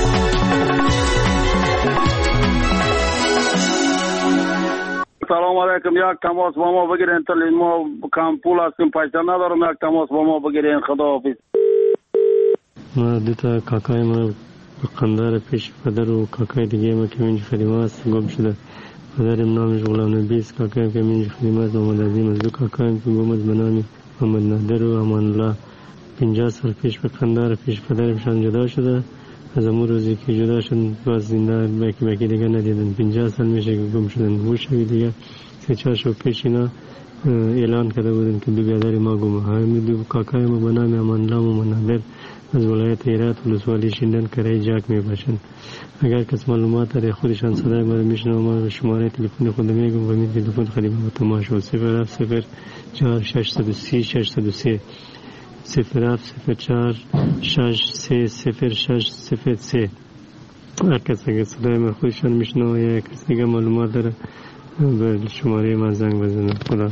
سلام علیکم. یک تماس با ما بگیرین تا ما کم پول هستیم پیسه ندارم. یک تماس با ما بگیرین. خداحافظ. ما دوتا کاکای ما قندار پیش پدر و کاکای دیگه ما که منج خدمه هست گم شده. پدرم نامش غلام نبی است. کاکایم که منج خدمه است محمد عظیم است. دو کاکایم که گم است به نام محمد نادر و امان الله. پنجاه سال پیش به قندار پیش پدرمشان جدا شده. از امون روزی که جدا شدن باز زنده بکی بکی دیگه ندیدن. پنجاه سال میشه که گم شدن. موشوی دیگه سه چهار شو پیش اینا اعلان کرده بودن که دو بیادر ما گمه. همین دو کاکای ما به نام امان الله و محمد نادر از ولایت هرات ولسوالی شیندن کرای جاک می باشند. اگر کس معلومات داره خودشان صدای ما میشنوه ما شماره تلفن خود میگم و می تلفن خدمت تماشا صفر هفت صفر چهار ششصد و سی ششصد و سه صفر هفت صفر چهار شش سه صفر شش صفر سه. هر کس اگر صدای ما خودشان میشنوه یا کس دیگه معلومات داره به شماره من زنگ بزنه. خدا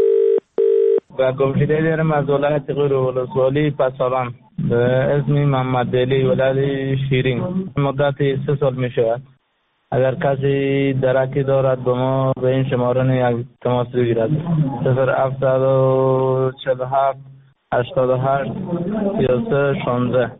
و گمشده دارم از ولایت غیر ولسوالی پسابان به اسم محمد علی ولد شیرین. مدت سه سال می شود. اگر کسی درکی دارد به ما به این شماره یک تماس بگیرد. صفر هفتصد و چهل و هفت هشتاد و هشت سی و سه شانزده.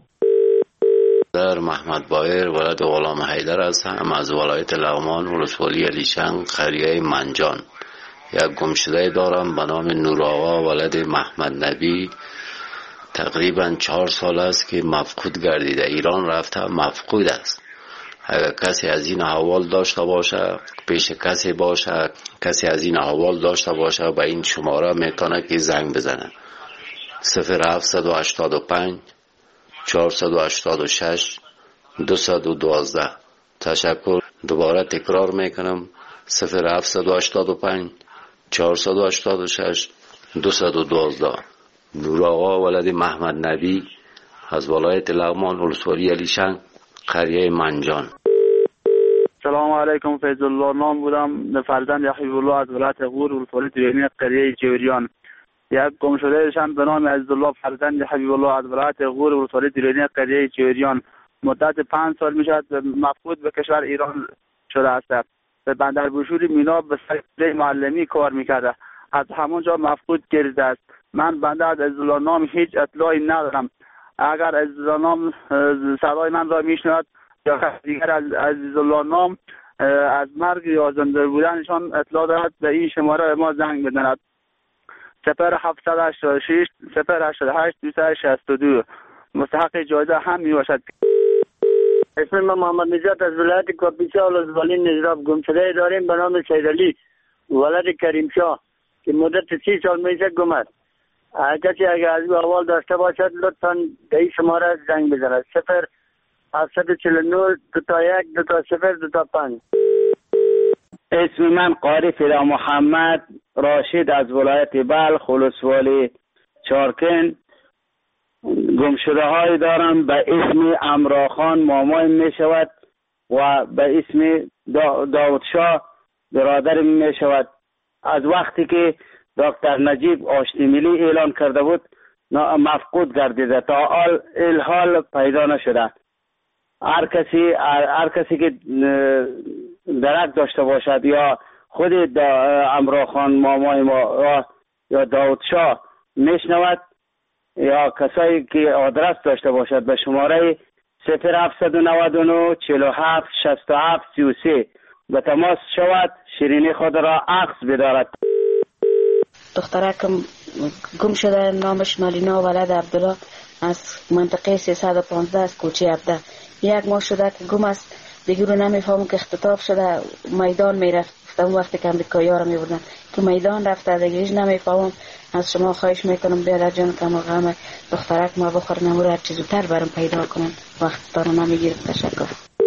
در محمد بایر ولد غلام حیدر هستم از ولایت لغمان ولسوالی علیشنگ قریه منجان. یک گمشده دارم به نام نور آقا ولد محمد نبی. تقریبا چهار سال است که مفقود گردیده. ایران رفته مفقود است. اگر کسی از این احوال داشته باشه پیش کسی باشه کسی از این احوال داشته باشه به این شماره میتونه که زنگ بزنه. صفر هفتصد و هشتاد و پنج چهارصد و هشتاد و شش دویست و دوازده. تشکر. دوباره تکرار میکنم صفر هفتصد و هشتاد و پنج چهارصد و هشتاد و شش دویست و دوازده. نور آقا ولد محمد نبی از ولایت لغمان ولسوالی علیشنگ قریه منجان. سلام علیکم. فیض الله نام بودم. فرزند حبیب الله از ولایت غور ولسوالی دیرینی قریه جوریان. یک گمشده شان به نام عزیزالله فرزند حبیب الله از ولایت غور ولسوالی دیرینی قریه جوریان. مدت پنج سال میشد مفقود به کشور ایران شده است. به بندر بوشوری مینا به سر معلمی کار میکرده. از همونجا مفقود گردیده است. من بنده از عزیزالله نام هیچ اطلاعی ندارم. اگر عزیزالله نام صدای من را میشنود یا دیگر از عزیزالله نام از مرگ یا زنده بودنشان اطلاع دارد به این شماره ما زنگ بزند. صفر هفتصد و هشتاد و شش صفر هشتاد و هشت دویست و شصت و دو. مستحق جایزه هم میباشد. اسم من محمد نجات از ولایت کاپیسا ولسوالی نجراب. گمشده داریم به نام سیدعلی ولد کریم شاه که مدت سی سال میشه گم است. کسی اگر از او احوال داشته باشد لطفا به این شماره زنگ بزند. صفر هفتصد و چهل و نه دو تا یک دو تا صفر دو تا پنج. اسم من قاری فدا محمد راشد از ولایت بلخ ولسوالی چارکن. گمشده های دارم به اسم امراخان مامای می شود و به اسم دا داود شاه برادر می شود. از وقتی که دکتر نجیب آشتی ملی اعلان کرده بود مفقود گردیده تا حال الحال پیدا نشده. هر کسی هر کسی که درک داشته باشد یا خود امراخان مامای ما یا داود شاه میشنود یا کسایی که آدرس داشته باشد به شماره صفر هفتصد و نود و نه چهل و هفت شصت و هفت سی و سه به تماس شود. شیرینی خود را عکس بدارد. دخترکم گم شده نامش مالینا ولد عبدالله از منطقه سیصد و پانزده از کوچه عبده. یک ماه شده که گم است. دیگه رو نمیفهمم که اختطاف شده میدان میرفت اون وقتی که امریکایی‌ها رو می‌بردن تو میدان رفته دیگه نمی‌فهمم. از شما خواهش میکنم بیادر جان که ما غم دخترک ما بخور نمور هر چیز زودتر برام پیدا کنن. وقت دارم نمیگیرم. تشکر.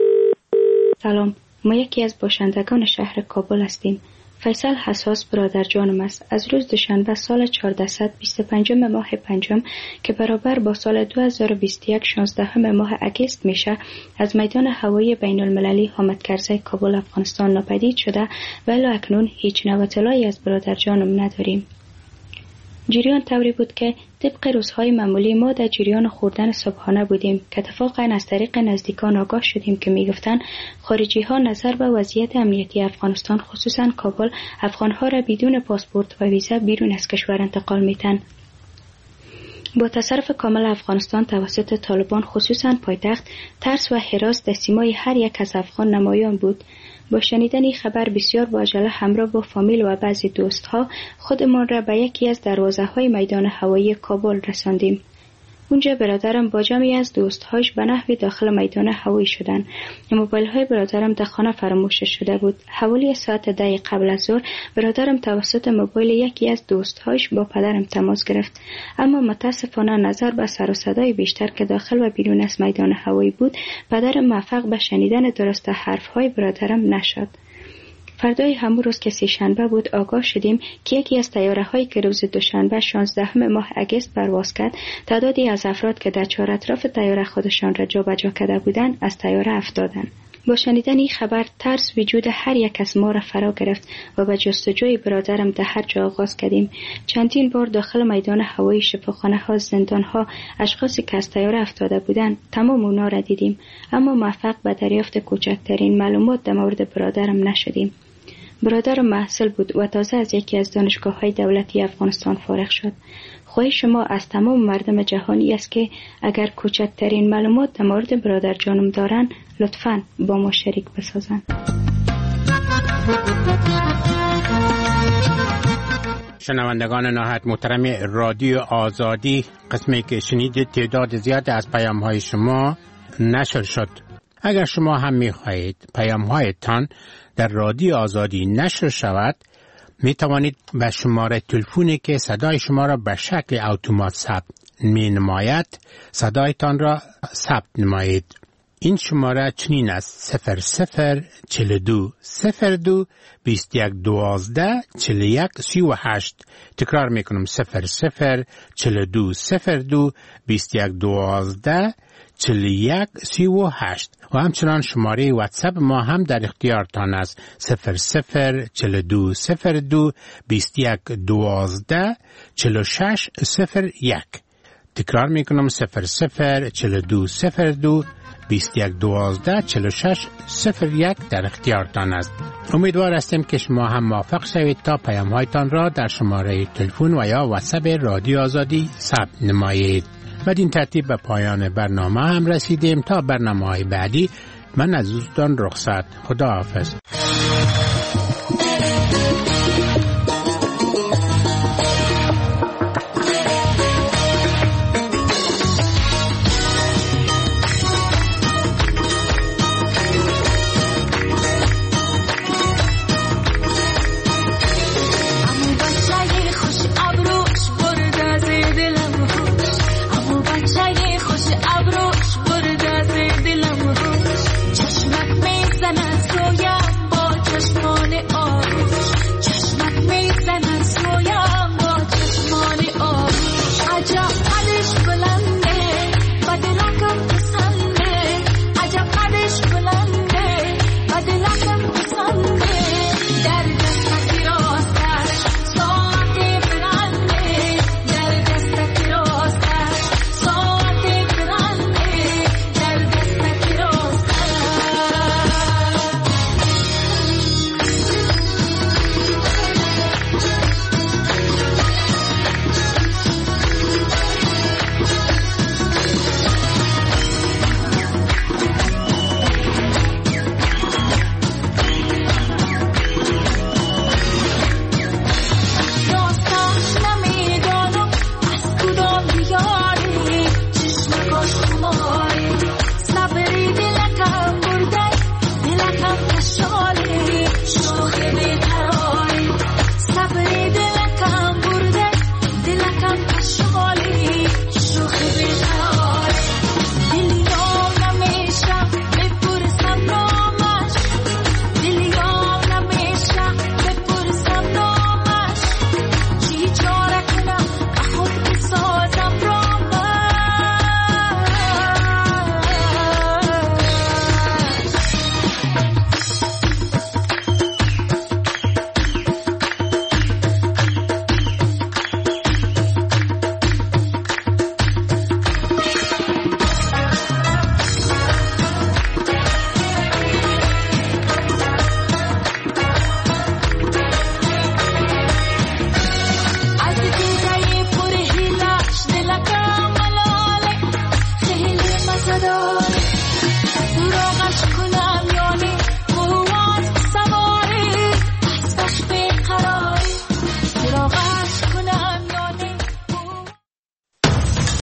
سلام، ما یکی از باشندگان شهر کابل هستیم. فیصل حساس برادر جانم است. از روز دوشنبه سال چهاردهصد و بیست و پنجم ماه پنجم که برابر با سال دو هزار و بیست و یک شانزدهم ماه اگست میشه، از میدان هوایی بین المللی حامد کرزی کابل افغانستان ناپدید شده و الی اکنون هیچ نوع اطلاعی از برادر جانم نداریم. جریان طوری بود که طبق روزهای معمولی ما در جریان خوردن صبحانه بودیم که اتفاقا از طریق نزدیکان آگاه شدیم که میگفتند خارجی ها نظر به وضعیت امنیتی افغانستان خصوصا کابل افغانها را بدون پاسپورت و ویزا بیرون از کشور انتقال میتن. با تصرف کامل افغانستان توسط طالبان خصوصا پایتخت، ترس و هراس در سیمای هر یک از افغان نمایان بود. با شنیدن این خبر بسیار با عجله همراه با فامیل و بعضی دوستها خودمان را به یکی از دروازه های میدان هوایی کابل رساندیم. اونجا برادرم با جمعی از دوستهاش به نحوی داخل میدان هوایی شدن. موبایل های برادرم در خانه فراموش شده بود. حوالی ساعت ده قبل از ظهر برادرم توسط موبایل یکی از دوستهاش با پدرم تماس گرفت، اما متاسفانه نظر به سر و صدای بیشتر که داخل و بیرون از میدان هوایی بود، پدرم موفق به شنیدن درست حرف های برادرم نشد. فردای همون روز که سه شنبه بود آگاه شدیم که یکی از طیاره هایی که روز دوشنبه شانزدهم ماه اگست پرواز کرد، تعدادی از افراد که در چهار اطراف طیاره خودشان را جابجا کرده بودند از طیاره افتادند. با شنیدن این خبر ترس وجود هر یک از ما را فرا گرفت و به جستجوی برادرم در هر جا آغاز کردیم. چندین بار داخل میدان هوایی، شفاخانه ها، زندان ها، اشخاصی که از طیاره افتاده بودند تمام اونا را دیدیم، اما موفق به دریافت کوچکترین معلومات در مورد برادرم نشدیم. برادرم محصل بود و تازه از یکی از دانشگاه‌های دولتی افغانستان فارغ شد. خواهش شما از تمام مردم جهانی است که اگر کوچکترین معلومات در مورد برادر جانم دارن لطفاً با ما شریک بسازن. شنوندگان نهایت محترم رادیو آزادی، قسمی که شنیدید تعداد زیاد از پیام‌های شما نشر شد. اگر شما هم می‌خواهید پیام‌هایتان در رادیو آزادی نشر شود، می توانید به شماره تلفنی که صدای شما را به شکل اتومات ثبت می نماید صدایتان را ثبت نمایید. این شماره چنین است: صفر صفر چهل دو صفر دو بیست یک دوازده چهل یک سی و هشت. تکرار می کنم: صفر صفر چهل دو صفر دو بیست یک دوازده چهل یک سی و هشت. و همچنان شماره واتساپ ما هم در اختیارتان است: صفر صفر چهل دو صفر دو بیست یک دوازده چهل شش صفر یک. تکرار می کنم: صفر صفر چهل دو صفر دو بیست یک دوازده چهل شش صفر یک در اختیارتان است. امیدوار هستیم که شما هم موفق شوید تا پیام هایتان را در شماره تلفن و یا واتساپ رادیو آزادی ثبت نمایید. بدین ترتیب به پایان برنامه هم رسیدیم. تا برنامه های بعدی من از دوستان رخصت. خدا حافظ.